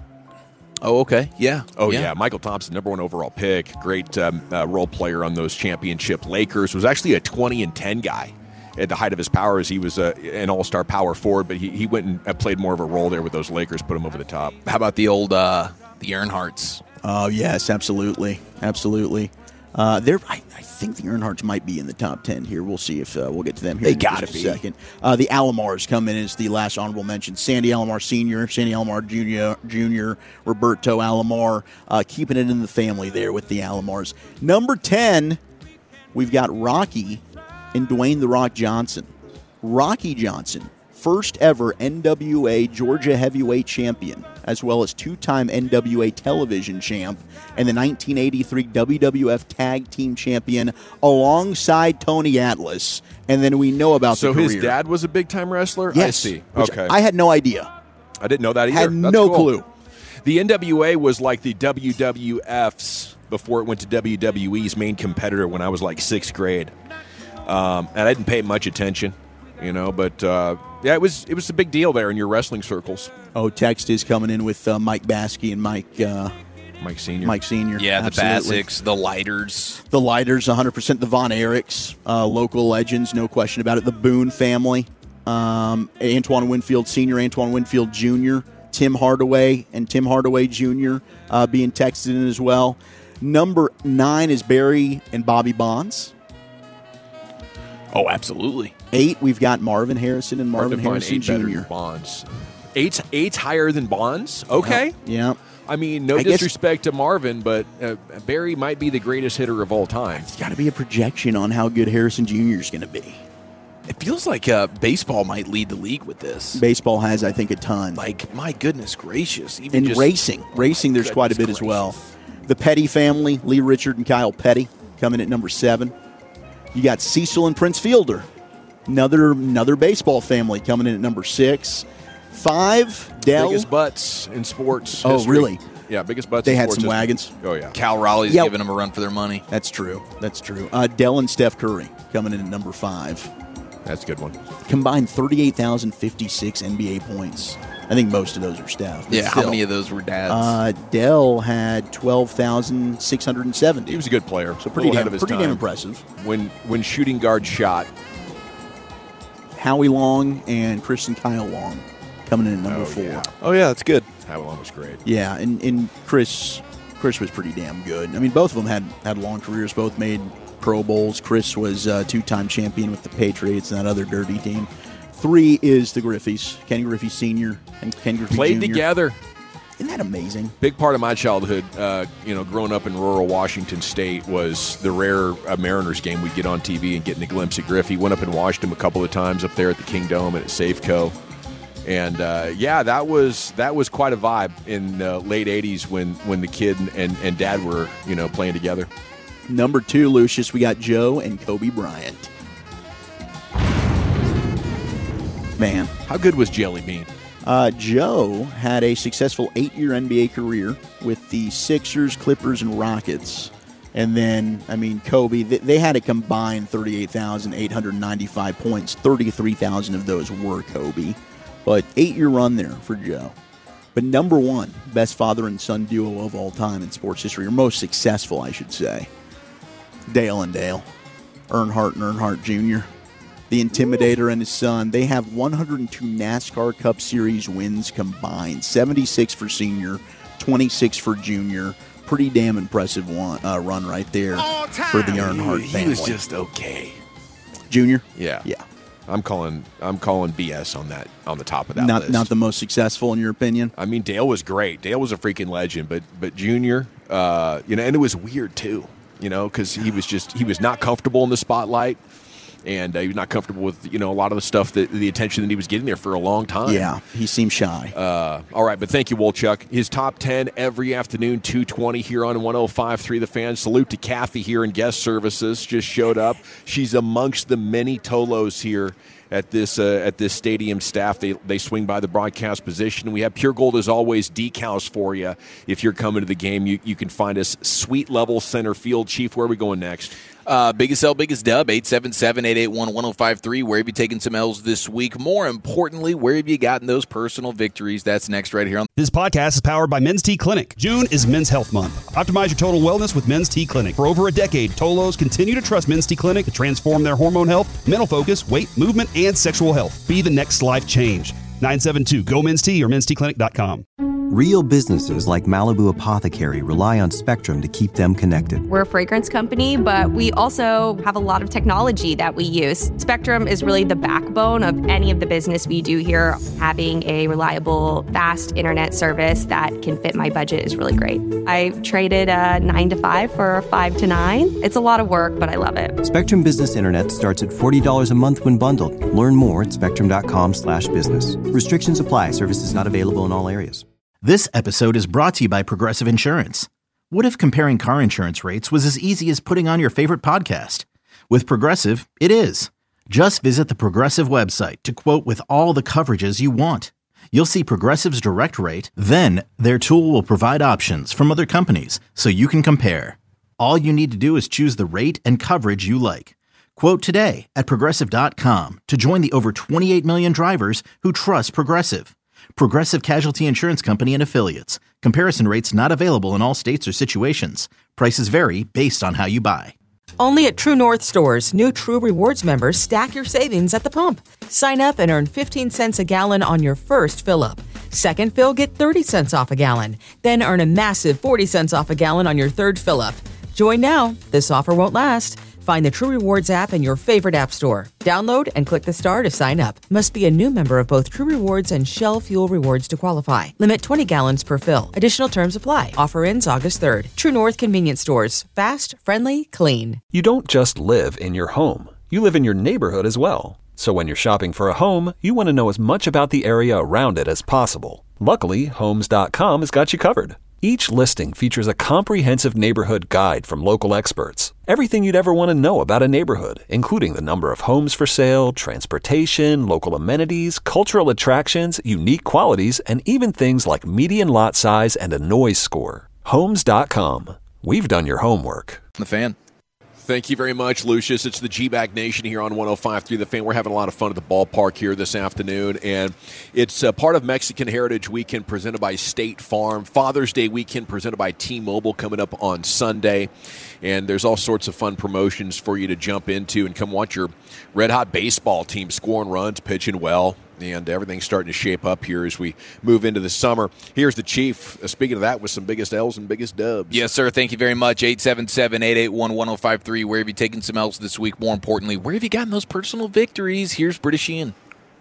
S5: Oh, okay. Yeah.
S1: Oh, yeah. Michael Thompson, number one overall pick. Great um, uh, role player on those championship Lakers. Was actually a twenty and ten guy at the height of his powers. He was uh, an all-star power forward, but he, he went and uh, played more of a role there with those Lakers, put him over the top.
S5: How about the old uh, the Earnhardts?
S6: Oh, yes, absolutely. Absolutely. Uh, there, I, I think the Earnhardts might be in the top ten here. We'll see if uh, we'll get to them here
S1: They
S6: in
S1: gotta
S6: just a
S1: be.
S6: second. Uh, the Alomars come in as the last honorable mention. Sandy Alomar Senior, Sandy Alomar Junior, Junior Roberto Alomar, uh, keeping it in the family there with the Alomars. Number ten, we've got Rocky and Dwayne The Rock Johnson. Rocky Johnson, first ever N W A Georgia heavyweight champion, as well as two-time N W A television champ and the nineteen eighty-three W W F Tag Team Champion alongside Tony Atlas. And then we know about
S1: So
S6: the
S1: his
S6: career.
S1: dad was a big-time wrestler?
S6: Yes,
S1: I see.
S6: which
S1: Okay.
S6: I had no idea.
S1: I didn't know that either.
S6: Had
S1: That's
S6: no
S1: cool.
S6: clue.
S1: The N W A was like the W W F's before it went to W W E's main competitor when I was like sixth grade. Um, and I didn't pay much attention, you know, but uh, yeah, it was it was a big deal there in your wrestling circles.
S6: Oh, text is coming in with uh, Mike Baskey and Mike uh,
S1: Mike Senior.
S6: Mike Senior.
S5: Yeah, the
S6: Absolutely.
S5: Basics, the Lighters.
S6: The Lighters, one hundred percent. The Von Erichs, uh, local legends, no question about it. The Boone family, um, Antoine Winfield Senior, Antoine Winfield Junior, Tim Hardaway, and Tim Hardaway Junior uh, being texted in as well. Number nine is Barry and Bobby Bonds.
S5: Oh, absolutely.
S6: Eight, we've got Marvin Harrison and
S1: Hard
S6: Marvin
S1: to find
S6: Harrison
S1: eight better
S6: Junior
S1: than Bonds. Eight's, eight's higher than Bonds? Okay.
S6: Yeah.
S1: I mean, no
S6: I guess-
S1: disrespect to Marvin, but uh, Barry might be the greatest hitter of all time.
S6: It's got to be a projection on how good Harrison Junior is going to be.
S5: It feels like uh, baseball might lead the league with this.
S6: Baseball has, I think, a ton.
S5: Like, my goodness gracious. Even
S6: In
S5: just,
S6: racing, racing, there's quite a bit
S5: Goodness
S6: as well. The Petty family, Lee Richard and Kyle Petty, coming at number seven. You got Cecil and Prince Fielder, another another baseball family, coming in at number six. Five, Dell.
S1: Biggest butts in sports.
S6: Oh,
S1: history.
S6: really?
S1: Yeah, biggest butts.
S6: They
S1: in
S6: had
S1: sports
S6: some
S1: history.
S6: wagons.
S1: Oh yeah.
S5: Cal Raleigh's
S6: Yep.
S5: giving them a run for their money.
S6: That's true. That's true. Uh, Dell and Steph Curry coming in at number five.
S1: That's a good one.
S6: Combined thirty-eight thousand fifty-six N B A points. I think most of those are Steph. but
S5: Yeah, how
S6: still.
S5: many of those were dads?
S6: Uh, Dell had twelve thousand six hundred seventy.
S1: He was a good player.
S6: So pretty
S1: A little ahead
S6: damn,
S1: of his
S6: pretty
S1: time.
S6: damn impressive.
S1: When when shooting guard shot.
S6: Howie Long and Christian Kyle Long coming in at number
S1: Oh,
S6: four.
S1: yeah.
S14: Oh, yeah, that's good.
S1: Howie Long was great.
S6: Yeah, and, and Chris Chris was pretty damn good. I mean, both of them had, had long careers, both made Pro Bowls. Chris was a two-time champion with the Patriots and that other dirty team. Three is the Griffeys, Kenny Griffey Senior and Ken Griffey
S1: Played
S6: Junior
S1: together.
S6: Isn't that amazing?
S1: Big part of my childhood, uh, you know, growing up in rural Washington State was the rare uh, Mariners game we'd get on T V and getting a glimpse of Griffey. Went up and watched him a couple of times up there at the King Dome and at Safeco. And uh, yeah, that was that was quite a vibe in the late eighties when, when the kid and, and, and dad were, you know, playing together.
S6: Number two, Lucius, we got Joe and Kobe Bryant. Man.
S1: How good was Jelly Bean?
S6: Uh, Joe had a successful eight-year N B A career with the Sixers, Clippers, and Rockets. And then, I mean, Kobe, they, they had a combined thirty-eight thousand eight hundred ninety-five points. thirty-three thousand of those were Kobe. But eight-year run there for Joe. But number one, best father and son duo of all time in sports history, or most successful, I should say, Dale and Dale. Earnhardt and Earnhardt Junior The Intimidator and his son, they have one hundred two NASCAR Cup Series wins combined. seventy-six for senior, twenty-six for junior. Pretty damn impressive one, uh, run right there for the Earnhardt
S1: He
S6: family.
S1: was just okay.
S6: Junior?
S1: Yeah.
S6: Yeah.
S1: I'm calling I'm calling B S on that on the top of that
S6: Not
S1: list.
S6: not the most successful in your opinion?
S1: I mean, Dale was great. Dale was a freaking legend, but but Junior, uh, you know, and it was weird too, you know, because he was just he was not comfortable in the spotlight. and uh, he was not comfortable with you know a lot of the stuff that the attention that he was getting there for a long time.
S6: Yeah, he seemed shy.
S1: Uh, all right, but thank you, Wolchuk. His top ten every afternoon, two twenty here on one oh five point three The Fan. Salute to Kathy here in guest services. Just showed up. She's amongst the many Tolos here at this uh, at this stadium staff. They they swing by the broadcast position. We have Pure Gold, as always, decals for you. If you're coming to the game, you, you can find us suite level center field. Chief, where are we going next?
S5: Uh, biggest L, biggest dub, eight seven seven, eight eight one, one oh five three. Where have you taken some L's this week? More importantly, where have you gotten those personal victories? That's next right here on
S7: This podcast is powered by Men's T Clinic. June is Men's Health Month. Optimize your total wellness with Men's T Clinic. For over a decade, Tolos continue to trust Men's T Clinic to transform their hormone health, mental focus, weight, movement, and sexual health. Be the next life change. nine seven two, go men's t or men's t clinic dot com.
S2: Real businesses like Malibu Apothecary rely on Spectrum to keep them connected.
S3: We're a fragrance company, but we also have a lot of technology that we use. Spectrum is really the backbone of any of the business we do here. Having a reliable, fast internet service that can fit my budget is really great. I traded a nine to five for a five to nine. It's a lot of work, but I love it.
S2: Spectrum Business Internet starts at forty dollars a month when bundled. Learn more at spectrum.com slash business. Restrictions apply. Services not available in all areas.
S4: This episode is brought to you by Progressive Insurance. What if comparing car insurance rates was as easy as putting on your favorite podcast? With Progressive, it is. Just visit the Progressive website to quote with all the coverages you want. You'll see Progressive's direct rate, then their tool will provide options from other companies so you can compare. All you need to do is choose the rate and coverage you like. Quote today at progressive dot com to join the over twenty-eight million drivers who trust Progressive. Progressive Casualty Insurance Company and Affiliates. Comparison rates not available in all states or situations. Prices vary based on how you buy.
S9: Only at True North stores, new True Rewards members stack your savings at the pump. Sign up and earn fifteen cents a gallon on your first fill-up. Second fill, get thirty cents off a gallon. Then earn a massive forty cents off a gallon on your third fill-up. Join now. This offer won't last. Find the True Rewards app in your favorite app store. Download and click the star to sign up. Must be a new member of both True Rewards and Shell Fuel Rewards to qualify. Limit twenty gallons per fill. Additional terms apply. Offer ends August third. True North Convenience Stores. Fast, friendly, clean.
S10: You don't just live in your home. You live in your neighborhood as well. So when you're shopping for a home, you want to know as much about the area around it as possible. Luckily, homes dot com has got you covered. Each listing features a comprehensive neighborhood guide from local experts. Everything you'd ever want to know about a neighborhood, including the number of homes for sale, transportation, local amenities, cultural attractions, unique qualities, and even things like median lot size and a noise score. homes dot com. We've done your homework.
S5: The Fan.
S1: Thank you very much, Lucius. It's the G-Bag Nation here on one oh five point three The Fan. We're having a lot of fun at the ballpark here this afternoon, and it's uh, part of Mexican Heritage Weekend presented by State Farm. Father's Day Weekend presented by T-Mobile coming up on Sunday, and there's all sorts of fun promotions for you to jump into and come watch your red-hot baseball team scoring runs, pitching well, and everything's starting to shape up here as we move into the summer. Here's the Chief, uh, speaking of that, with some biggest L's and biggest dubs.
S5: Yes, sir. Thank you very much. eight seven seven, eight eight one, one oh five three. Where have you taken some L's this week? More importantly, where have you gotten those personal victories? Here's British Ian.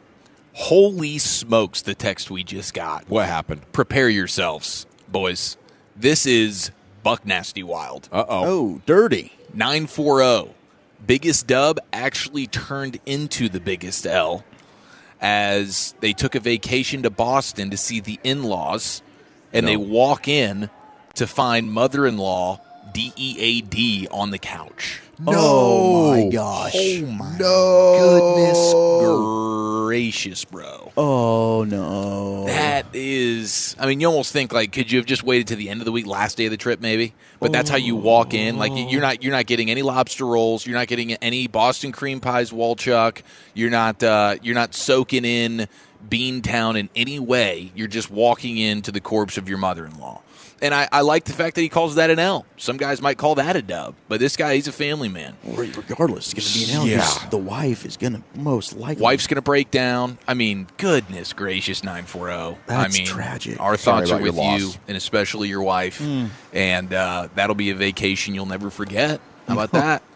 S5: Holy smokes, the text we just got.
S1: What happened?
S5: Prepare yourselves, boys. This is Buck Nasty Wild.
S1: Uh-oh.
S6: Oh, dirty.
S5: nine forty. Biggest dub actually turned into the biggest L, as they took a vacation to Boston to see the in-laws, and no. they walk in to find mother-in-law D E A D on the couch.
S6: No. Oh, my gosh.
S5: Oh, my
S6: no.
S5: goodness gracious, bro.
S6: Oh, no.
S5: That is, I mean, you almost think, like, could you have just waited to the end of the week, last day of the trip, maybe? But that's how you walk in. Like, you're not you're not getting any lobster rolls. You're not getting any Boston cream pies, Wolchuk. You're not uh, you're not soaking in Beantown in any way. You're just walking into the corpse of your mother-in-law. And I, I like the fact that he calls that an L. Some guys might call that a dub. But this guy, he's a family man.
S6: Regardless, it's going to be an L.
S5: Yeah.
S6: The wife is going to most likely.
S5: Wife's going to break down. I mean, goodness gracious, nine forty.
S6: That's
S5: I mean,
S6: tragic.
S5: Our
S6: Sorry
S5: thoughts are
S6: about
S5: with
S6: your
S5: you,
S6: loss.
S5: and especially your wife.
S6: Mm.
S5: And uh, that'll be a vacation you'll never forget. How about that?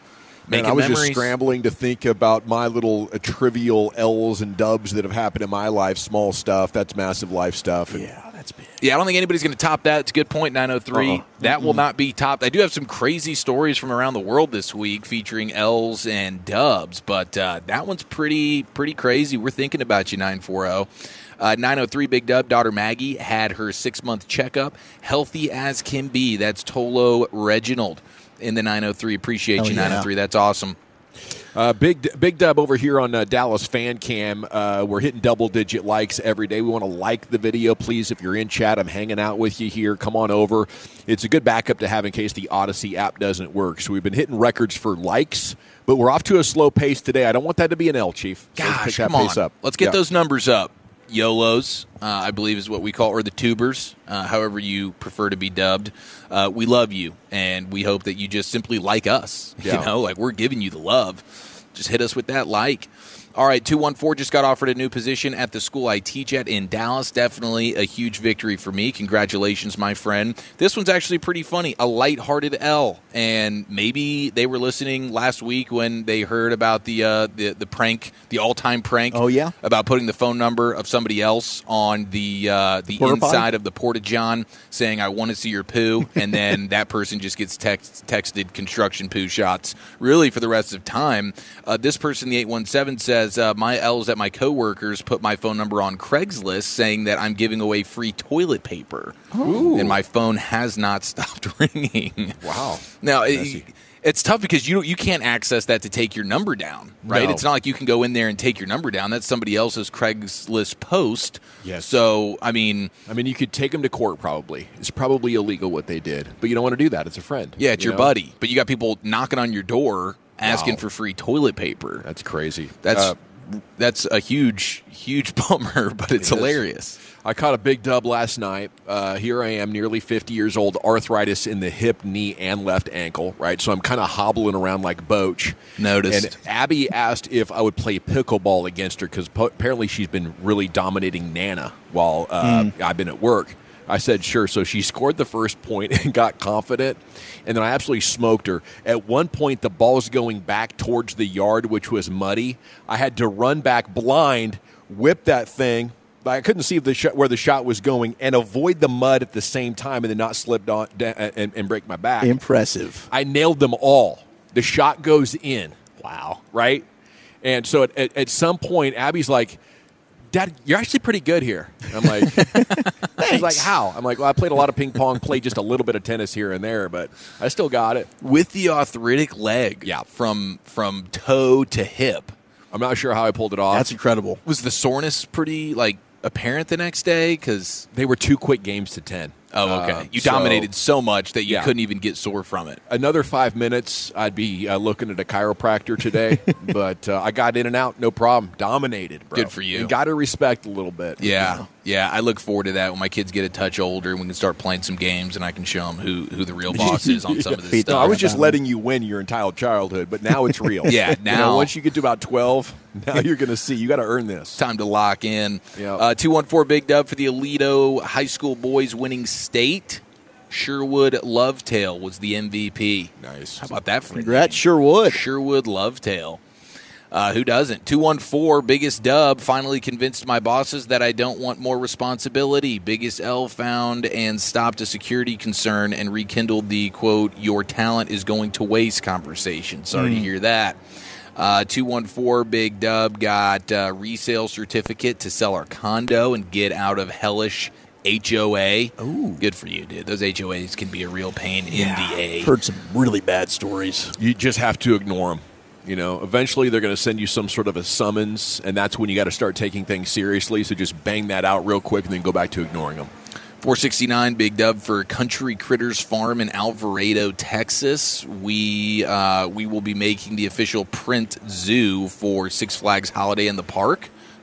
S1: Man,
S5: Making
S1: I was
S5: memories.
S1: just scrambling to think about my little uh, trivial L's and dubs that have happened in my life, small stuff. That's massive life stuff. And
S6: Yeah, that's big.
S5: Yeah, I don't think anybody's going to top that. It's a good point, nine oh three.
S1: Uh-uh.
S5: That will not be topped. I do have some crazy stories from around the world this week featuring L's and dubs, but uh, that one's pretty pretty crazy. We're thinking about you, nine forty. Uh, nine oh three Big Dub, daughter Maggie had her six-month checkup, healthy as can be. That's Tolo Reginald in the nine oh three. Appreciate
S6: Oh,
S5: you,
S6: yeah.
S5: nine oh three. That's awesome.
S1: Uh, big big dub over here on uh, Dallas Fan Cam. Uh, we're hitting double-digit likes every day. We want to like the video, please. If you're in chat, I'm hanging out with you here. Come on over. It's a good backup to have in case the Odyssey app doesn't work. So we've been hitting records for likes, but we're off to a slow pace today. I don't want that to be an L, Chief. So let's
S5: Gosh,
S1: pick that
S5: come on.
S1: pace up.
S5: Let's get
S1: Yeah.
S5: those numbers up. YOLOs, uh, I believe is what we call, or the tubers, uh, however you prefer to be dubbed. Uh, we love you, and we hope that you just simply like us.
S1: Yeah.
S5: You know, like we're giving you the love. Just hit us with that like. All right, two one four just got offered a new position at the school I teach at in Dallas. Definitely a huge victory for me. Congratulations, my friend. This one's actually pretty funny. A lighthearted L. And maybe they were listening last week when they heard about the uh, the, the prank, the all-time prank.
S6: Oh, yeah?
S5: About putting the phone number of somebody else on the uh, the
S6: Porta potty?
S5: inside of the Porta-John saying, I want to see your poo. And then that person just gets text, texted construction poo shots, really, for the rest of time. Uh, this person, the eight one seven, says, Uh, my L's at my coworkers put my phone number on Craigslist saying that I'm giving away free toilet paper.
S1: Ooh.
S5: And my phone has not stopped ringing.
S1: Wow.
S5: Now, it,
S1: Messy.
S5: it's tough because you you can't access that to take your number down, right?
S1: No.
S5: It's not like you can go in there and take your number down. That's somebody else's Craigslist post.
S1: Yes.
S5: So, I mean,
S1: I mean, you could take them to court probably. It's probably illegal what they did, but you don't want to do that. It's a friend.
S5: yeah, it's
S1: you
S5: your
S1: know?
S5: buddy. But you got people knocking on your door asking
S1: Wow.
S5: for free toilet paper.
S1: That's crazy.
S5: That's
S1: Uh,
S5: that's a huge, huge bummer, but it's
S1: It is.
S5: hilarious.
S1: I caught a big dub last night. Uh, here I am, nearly fifty years old, arthritis in the hip, knee, and left ankle, right? So I'm kind of hobbling around like Boach.
S5: Noticed.
S1: And Abby asked if I would play pickleball against her because po- apparently she's been really dominating Nana while uh, I've been at work. I said, sure. So she scored the first point and got confident, and then I absolutely smoked her. At one point, the ball's going back towards the yard, which was muddy. I had to run back blind, whip that thing. I couldn't see the sh- where the shot was going and avoid the mud at the same time and then not slip on da- and, and break my back.
S6: Impressive.
S1: I nailed them all. The shot goes in.
S6: Wow.
S1: Right? And so at, at, at some point, Abby's like, Dad, you're actually pretty good here. I'm like, she's like, how? I'm like, well, I played a lot of ping pong, played just a little bit of tennis here and there, but I still got it.
S5: With the arthritic leg,
S1: Yeah.
S5: from from toe to hip.
S1: I'm not sure how I pulled it off.
S6: That's incredible.
S5: Was the soreness pretty like apparent the next day? Because
S1: They were two quick games to ten.
S5: oh, okay,
S1: Uh,
S5: you
S1: so
S5: dominated so much that you
S1: yeah.
S5: couldn't even get sore from it.
S1: Another five minutes, I'd be uh, looking at a chiropractor today, but uh, I got in and out, no problem. Dominated, bro.
S5: Good for you.
S1: You got to respect a little bit.
S5: Yeah, yeah. I look forward to that when my kids get a touch older and we can start playing some games and I can show them who, who the real boss is on some of this
S6: Pete,
S5: stuff.
S1: No, I was just letting you win your entire childhood, but now it's real.
S5: Yeah,
S1: You know,
S5: now-
S1: once you get to about twelve, now you're going to see. You got to earn this.
S5: Time to lock in.
S1: Yep.
S5: Uh, two one four Big Dub for the Alito High School boys winning state. Sherwood Lovetail was the M V P.
S1: Nice.
S5: How about that for a
S6: Congrats,
S5: name?
S6: Sherwood.
S5: Sherwood Lovetail. Uh, who doesn't? two one four, biggest dub, finally convinced my bosses that I don't want more responsibility. Biggest L found and stopped a security concern and rekindled the, quote, your talent is going to waste conversation. Sorry to hear that. Uh, two one four, big dub, got uh, resale certificate to sell our condo and get out of hellish H O A.
S6: Ooh.
S5: Good for you, dude. Those H O As can be a real pain in the A.
S6: Heard some really bad stories.
S1: You just have to ignore them. You know, eventually they're going to send you some sort of a summons, and that's when you got to start taking things seriously. So just bang that out real quick and then go back to ignoring them.
S5: four sixty-nine, big dub for Country Critters Farm in Alvarado, Texas. We uh, we will be making the official print zoo for Six Flags Holiday in the Park.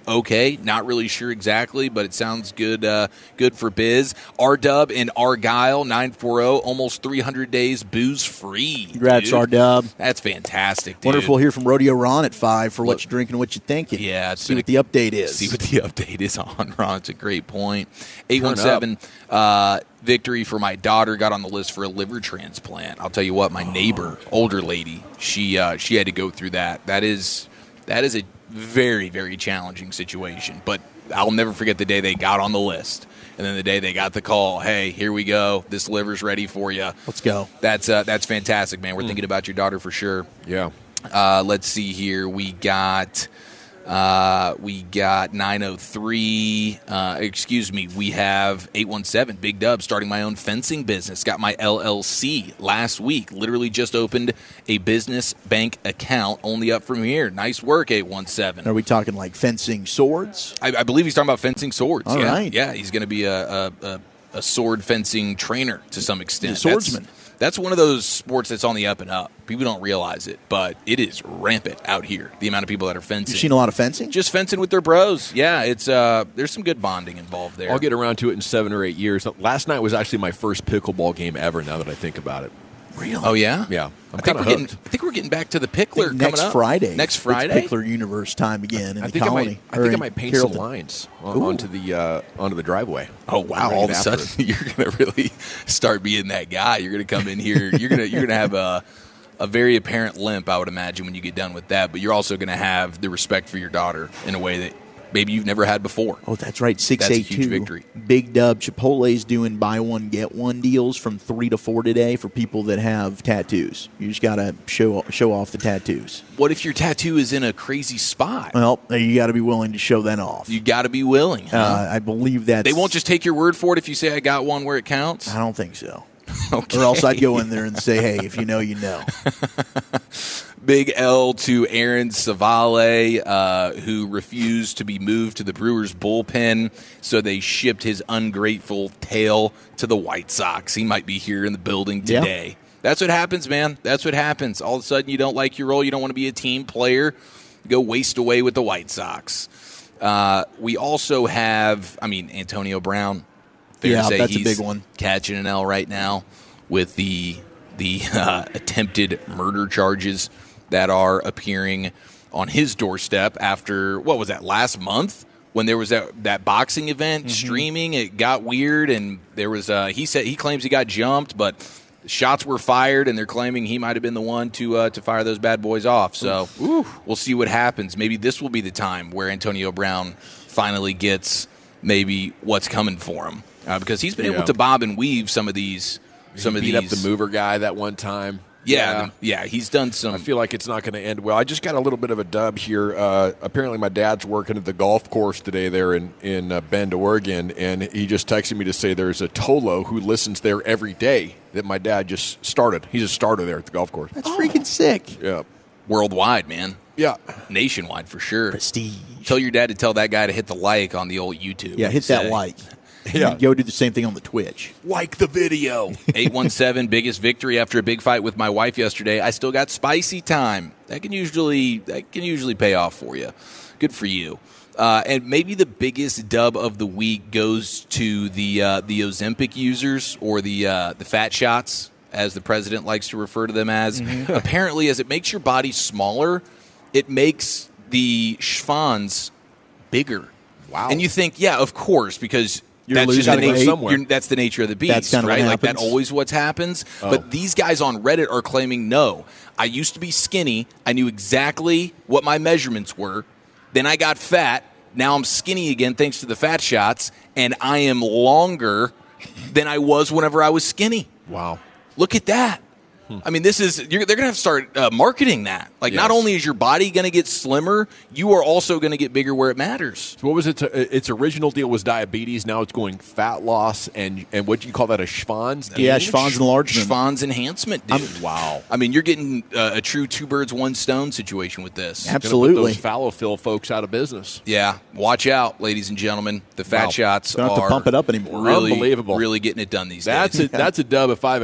S5: okay. Not really sure exactly, but it sounds good uh, good for biz. R-Dub in Argyle, nine forty, almost three hundred days booze-free.
S6: Congrats,
S5: dude.
S6: R-Dub.
S5: That's fantastic, dude.
S6: Wonder if we'll hear from Rodeo Ron at five for what you're drinking and what you're thinking.
S5: Yeah.
S6: See what the update is.
S5: See what the update is on, Ron. It's a great point. eight one seven, uh, victory for my daughter, got on the list for a liver transplant. I'll tell you what, my neighbor, older lady, she uh, she had to go through that. That is that is a very, very challenging situation. But I'll never forget the day they got on the list. And then the day they got the call, hey, here we go. This liver's ready for you.
S6: Let's go.
S5: That's uh, that's fantastic, man. We're mm. thinking about your daughter for sure.
S1: Yeah.
S5: Uh, let's see here. We got uh, we got nine oh three. Uh, excuse me. We have eight one seven. Big Dub, starting my own fencing business. Got my L L C last week. Literally just opened a business bank account. Only up from here. Nice work, eight one seven.
S6: Are we talking like fencing swords?
S5: I, I believe he's talking about fencing swords.
S6: All
S5: yeah.
S6: right.
S5: Yeah, he's going to be a, a, a, a sword fencing trainer to some extent.
S6: A swordsman.
S5: That's, That's one of those sports that's on the up and up. People don't realize it, but it is rampant out here, the amount of people that are fencing.
S6: You've seen a lot of fencing?
S5: Just fencing with their bros. Yeah, it's uh, there's some good bonding involved there.
S1: I'll get around to it in seven or eight years. Last night was actually my first pickleball game ever, now that I think about it.
S6: Really?
S5: Oh, yeah?
S1: Yeah.
S5: I
S1: I'm
S5: think,
S1: kind
S5: we're
S1: of
S5: getting,
S1: hooked.
S5: I think we're getting back to the pickler coming
S6: Next
S5: up.
S6: Friday.
S5: Next
S6: It's
S5: Friday?
S6: Pickler Universe time again in
S1: I
S6: the
S1: think I
S6: colony.
S1: might, I
S6: or
S1: think I
S6: in
S1: might paint
S6: Carrollton.
S1: some lines on,
S6: Ooh.
S1: onto the uh, onto the driveway.
S5: Oh wow!
S1: Right
S5: All of a
S1: after
S5: sudden, you're going to really start being that guy. You're going to come in here. You're going to you're going to have a a very apparent limp, I would imagine, when you get done with that. But you're also going to have the respect for your daughter in a way that maybe you've never had before.
S6: Oh, that's right. six
S5: That's a
S6: eight two.
S5: huge victory.
S6: Big Dub. Chipotle's doing buy one, get one deals from three to four today for people that have tattoos. You just got to show show off the tattoos.
S5: What if your tattoo is in a crazy spot?
S6: Well, you got to be willing to show that off.
S5: You got to be willing. Huh?
S6: Uh, I believe that
S5: They won't just take your word for it if you say I got one where it counts?
S6: I don't think so.
S5: Okay.
S6: Or else I'd go in there and say, hey, if you know, you know.
S5: Big L to Aaron Savale, uh, who refused to be moved to the Brewers bullpen, so they shipped his ungrateful tail to the White Sox. He might be here in the building today. Yeah. That's what happens, man. That's what happens. All of a sudden, you don't like your role. You don't want to be a team player. You go waste away with the White Sox. Uh, we also have, I mean, Antonio Brown. Fair
S6: yeah,
S5: to say
S6: that's
S5: he's
S6: a big one.
S5: Catching an L right now with the the uh, attempted murder charges that are appearing on his doorstep after, what was that, last month? When there was that, that boxing event mm-hmm. streaming, it got weird, and there was uh, he said he claims he got jumped, but shots were fired, and they're claiming he might have been the one to uh, to fire those bad boys off. So Ooh. We'll see what happens. Maybe this will be the time where Antonio Brown finally gets maybe what's coming for him, uh, because he's been
S1: yeah.
S5: able to bob and weave some of these. Some
S1: he
S5: of
S1: beat
S5: these
S1: up the mover guy that one time.
S5: Yeah, yeah, he's done some.
S1: I feel like it's not going to end well. I just got a little bit of a dub here. Uh, apparently, my dad's working at the golf course today there in, in uh, Bend, Oregon, and he just texted me to say there's a Tolo who listens there every day that my dad just started. He's a starter there at the golf course.
S6: That's oh. freaking sick.
S1: Yeah.
S5: Worldwide, man.
S1: Yeah.
S5: Nationwide for sure.
S6: Prestige.
S5: Tell your dad to tell that guy to hit the like on the old YouTube.
S6: Yeah, hit that like. Yeah. Go do the same thing on the Twitch.
S1: Like the video.
S5: eight one seven, biggest victory after a big fight with my wife yesterday. I still got spicy time. That can usually that can usually pay off for you. Good for you. Uh, and maybe the biggest dub of the week goes to the uh, the Ozempic users, or the uh, the fat shots, as the president likes to refer to them as. Mm-hmm. Apparently, as it makes your body smaller, it makes the schwanz bigger.
S1: Wow.
S5: And you think, yeah, of course, because
S6: You're
S5: that's just the nature.
S6: somewhere.
S5: That's the nature of the beast,
S6: That's kind of
S5: right?
S6: what
S5: Like that
S6: happens.
S5: always what happens.
S1: Oh.
S5: But these guys on Reddit are claiming, no, I used to be skinny. I knew exactly what my measurements were. Then I got fat. Now I'm skinny again thanks to the fat shots, and I am longer than I was whenever I was skinny.
S1: Wow.
S5: Look at that. I mean, this is you're, they're going to have to start uh, marketing that. Like,
S1: Yes.
S5: not only is your body going to get slimmer, you are also going to get bigger where it matters.
S1: So what was it? Its original deal was diabetes. Now it's going fat loss and and what do you call that? A schwanz?
S6: Yeah, schwanz enlargement.
S5: Schwanz enhancement, dude.
S1: Wow.
S5: I mean, you're getting uh, a true two birds, one stone situation with this.
S6: Absolutely.
S1: Gonna put those fallow folks out of business.
S5: Yeah, watch out, ladies and gentlemen. The fat
S1: Wow.
S5: shots
S6: Don't have to
S5: are
S6: pump it up anymore.
S5: Really,
S1: Unbelievable.
S5: really getting it done these
S1: That's
S5: days.
S1: a that's a dub if I've ever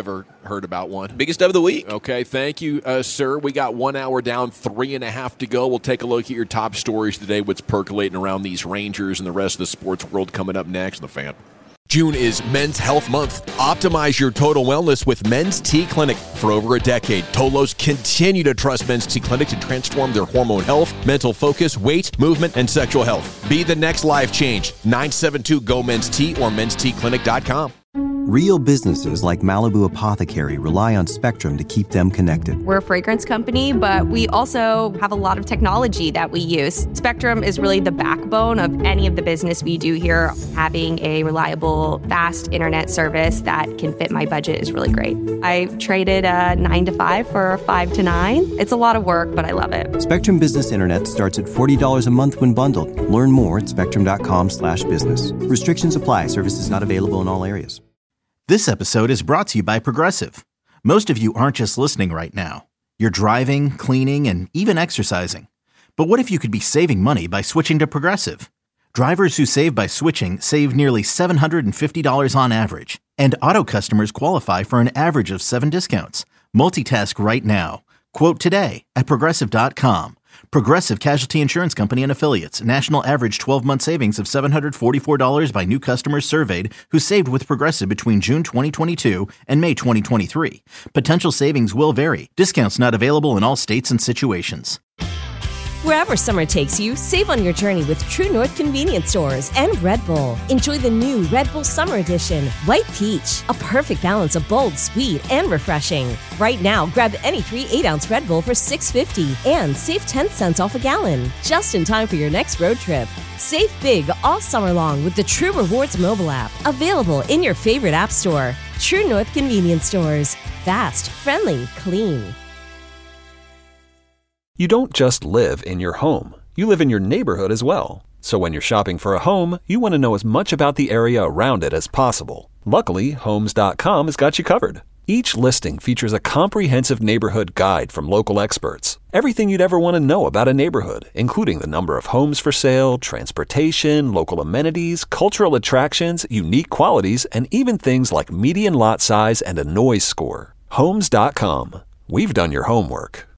S1: heard about one.
S5: Biggest of the week.
S1: Okay, thank you, uh, sir. We got one hour down, three and a half to go. We'll take a look at your top stories today, what's percolating around these Rangers and the rest of the sports world coming up next on The Fan. June is Men's Health Month. Optimize your total wellness with Men's T Clinic. For over a decade, Tolos continue to trust Men's T Clinic to transform their hormone health, mental focus, weight, movement, and sexual health. Be the next life change. nine seven two, G O, Men's T or men's t clinic dot com.
S2: Real businesses like Malibu Apothecary rely on Spectrum to keep them connected.
S3: We're a fragrance company, but we also have a lot of technology that we use. Spectrum is really the backbone of any of the business we do here. Having a reliable, fast internet service that can fit my budget is really great. I traded a nine to five for a five to nine. It's a lot of work, but I love it.
S2: Spectrum Business Internet starts at forty dollars a month when bundled. Learn more at spectrum.com slash business. Restrictions apply. Services not available in all areas.
S4: This episode is brought to you by Progressive. Most of you aren't just listening right now. You're driving, cleaning, and even exercising. But what if you could be saving money by switching to Progressive? Drivers who save by switching save nearly seven hundred fifty dollars on average. And auto customers qualify for an average of seven discounts. Multitask right now. Quote today at progressive dot com. Progressive Casualty Insurance Company and Affiliates. National average twelve-month savings of seven hundred forty-four dollars by new customers surveyed who saved with Progressive between June twenty twenty-two and May twenty twenty-three. Potential savings will vary. Discounts not available in all states and situations.
S15: Wherever summer takes you, save on your journey with True North Convenience Stores and Red Bull. Enjoy the new Red Bull Summer Edition, White Peach, a perfect balance of bold, sweet, and refreshing. Right now, grab any three eight-ounce Red Bull for six fifty and save ten cents off a gallon, just in time for your next road trip. Save big all summer long with the True Rewards mobile app, available in your favorite app store. True North Convenience Stores. Fast, friendly, clean.
S10: You don't just live in your home. You live in your neighborhood as well. So when you're shopping for a home, you want to know as much about the area around it as possible. Luckily, homes dot com has got you covered. Each listing features a comprehensive neighborhood guide from local experts. Everything you'd ever want to know about a neighborhood, including the number of homes for sale, transportation, local amenities, cultural attractions, unique qualities, and even things like median lot size and a noise score. homes dot com. We've done your homework.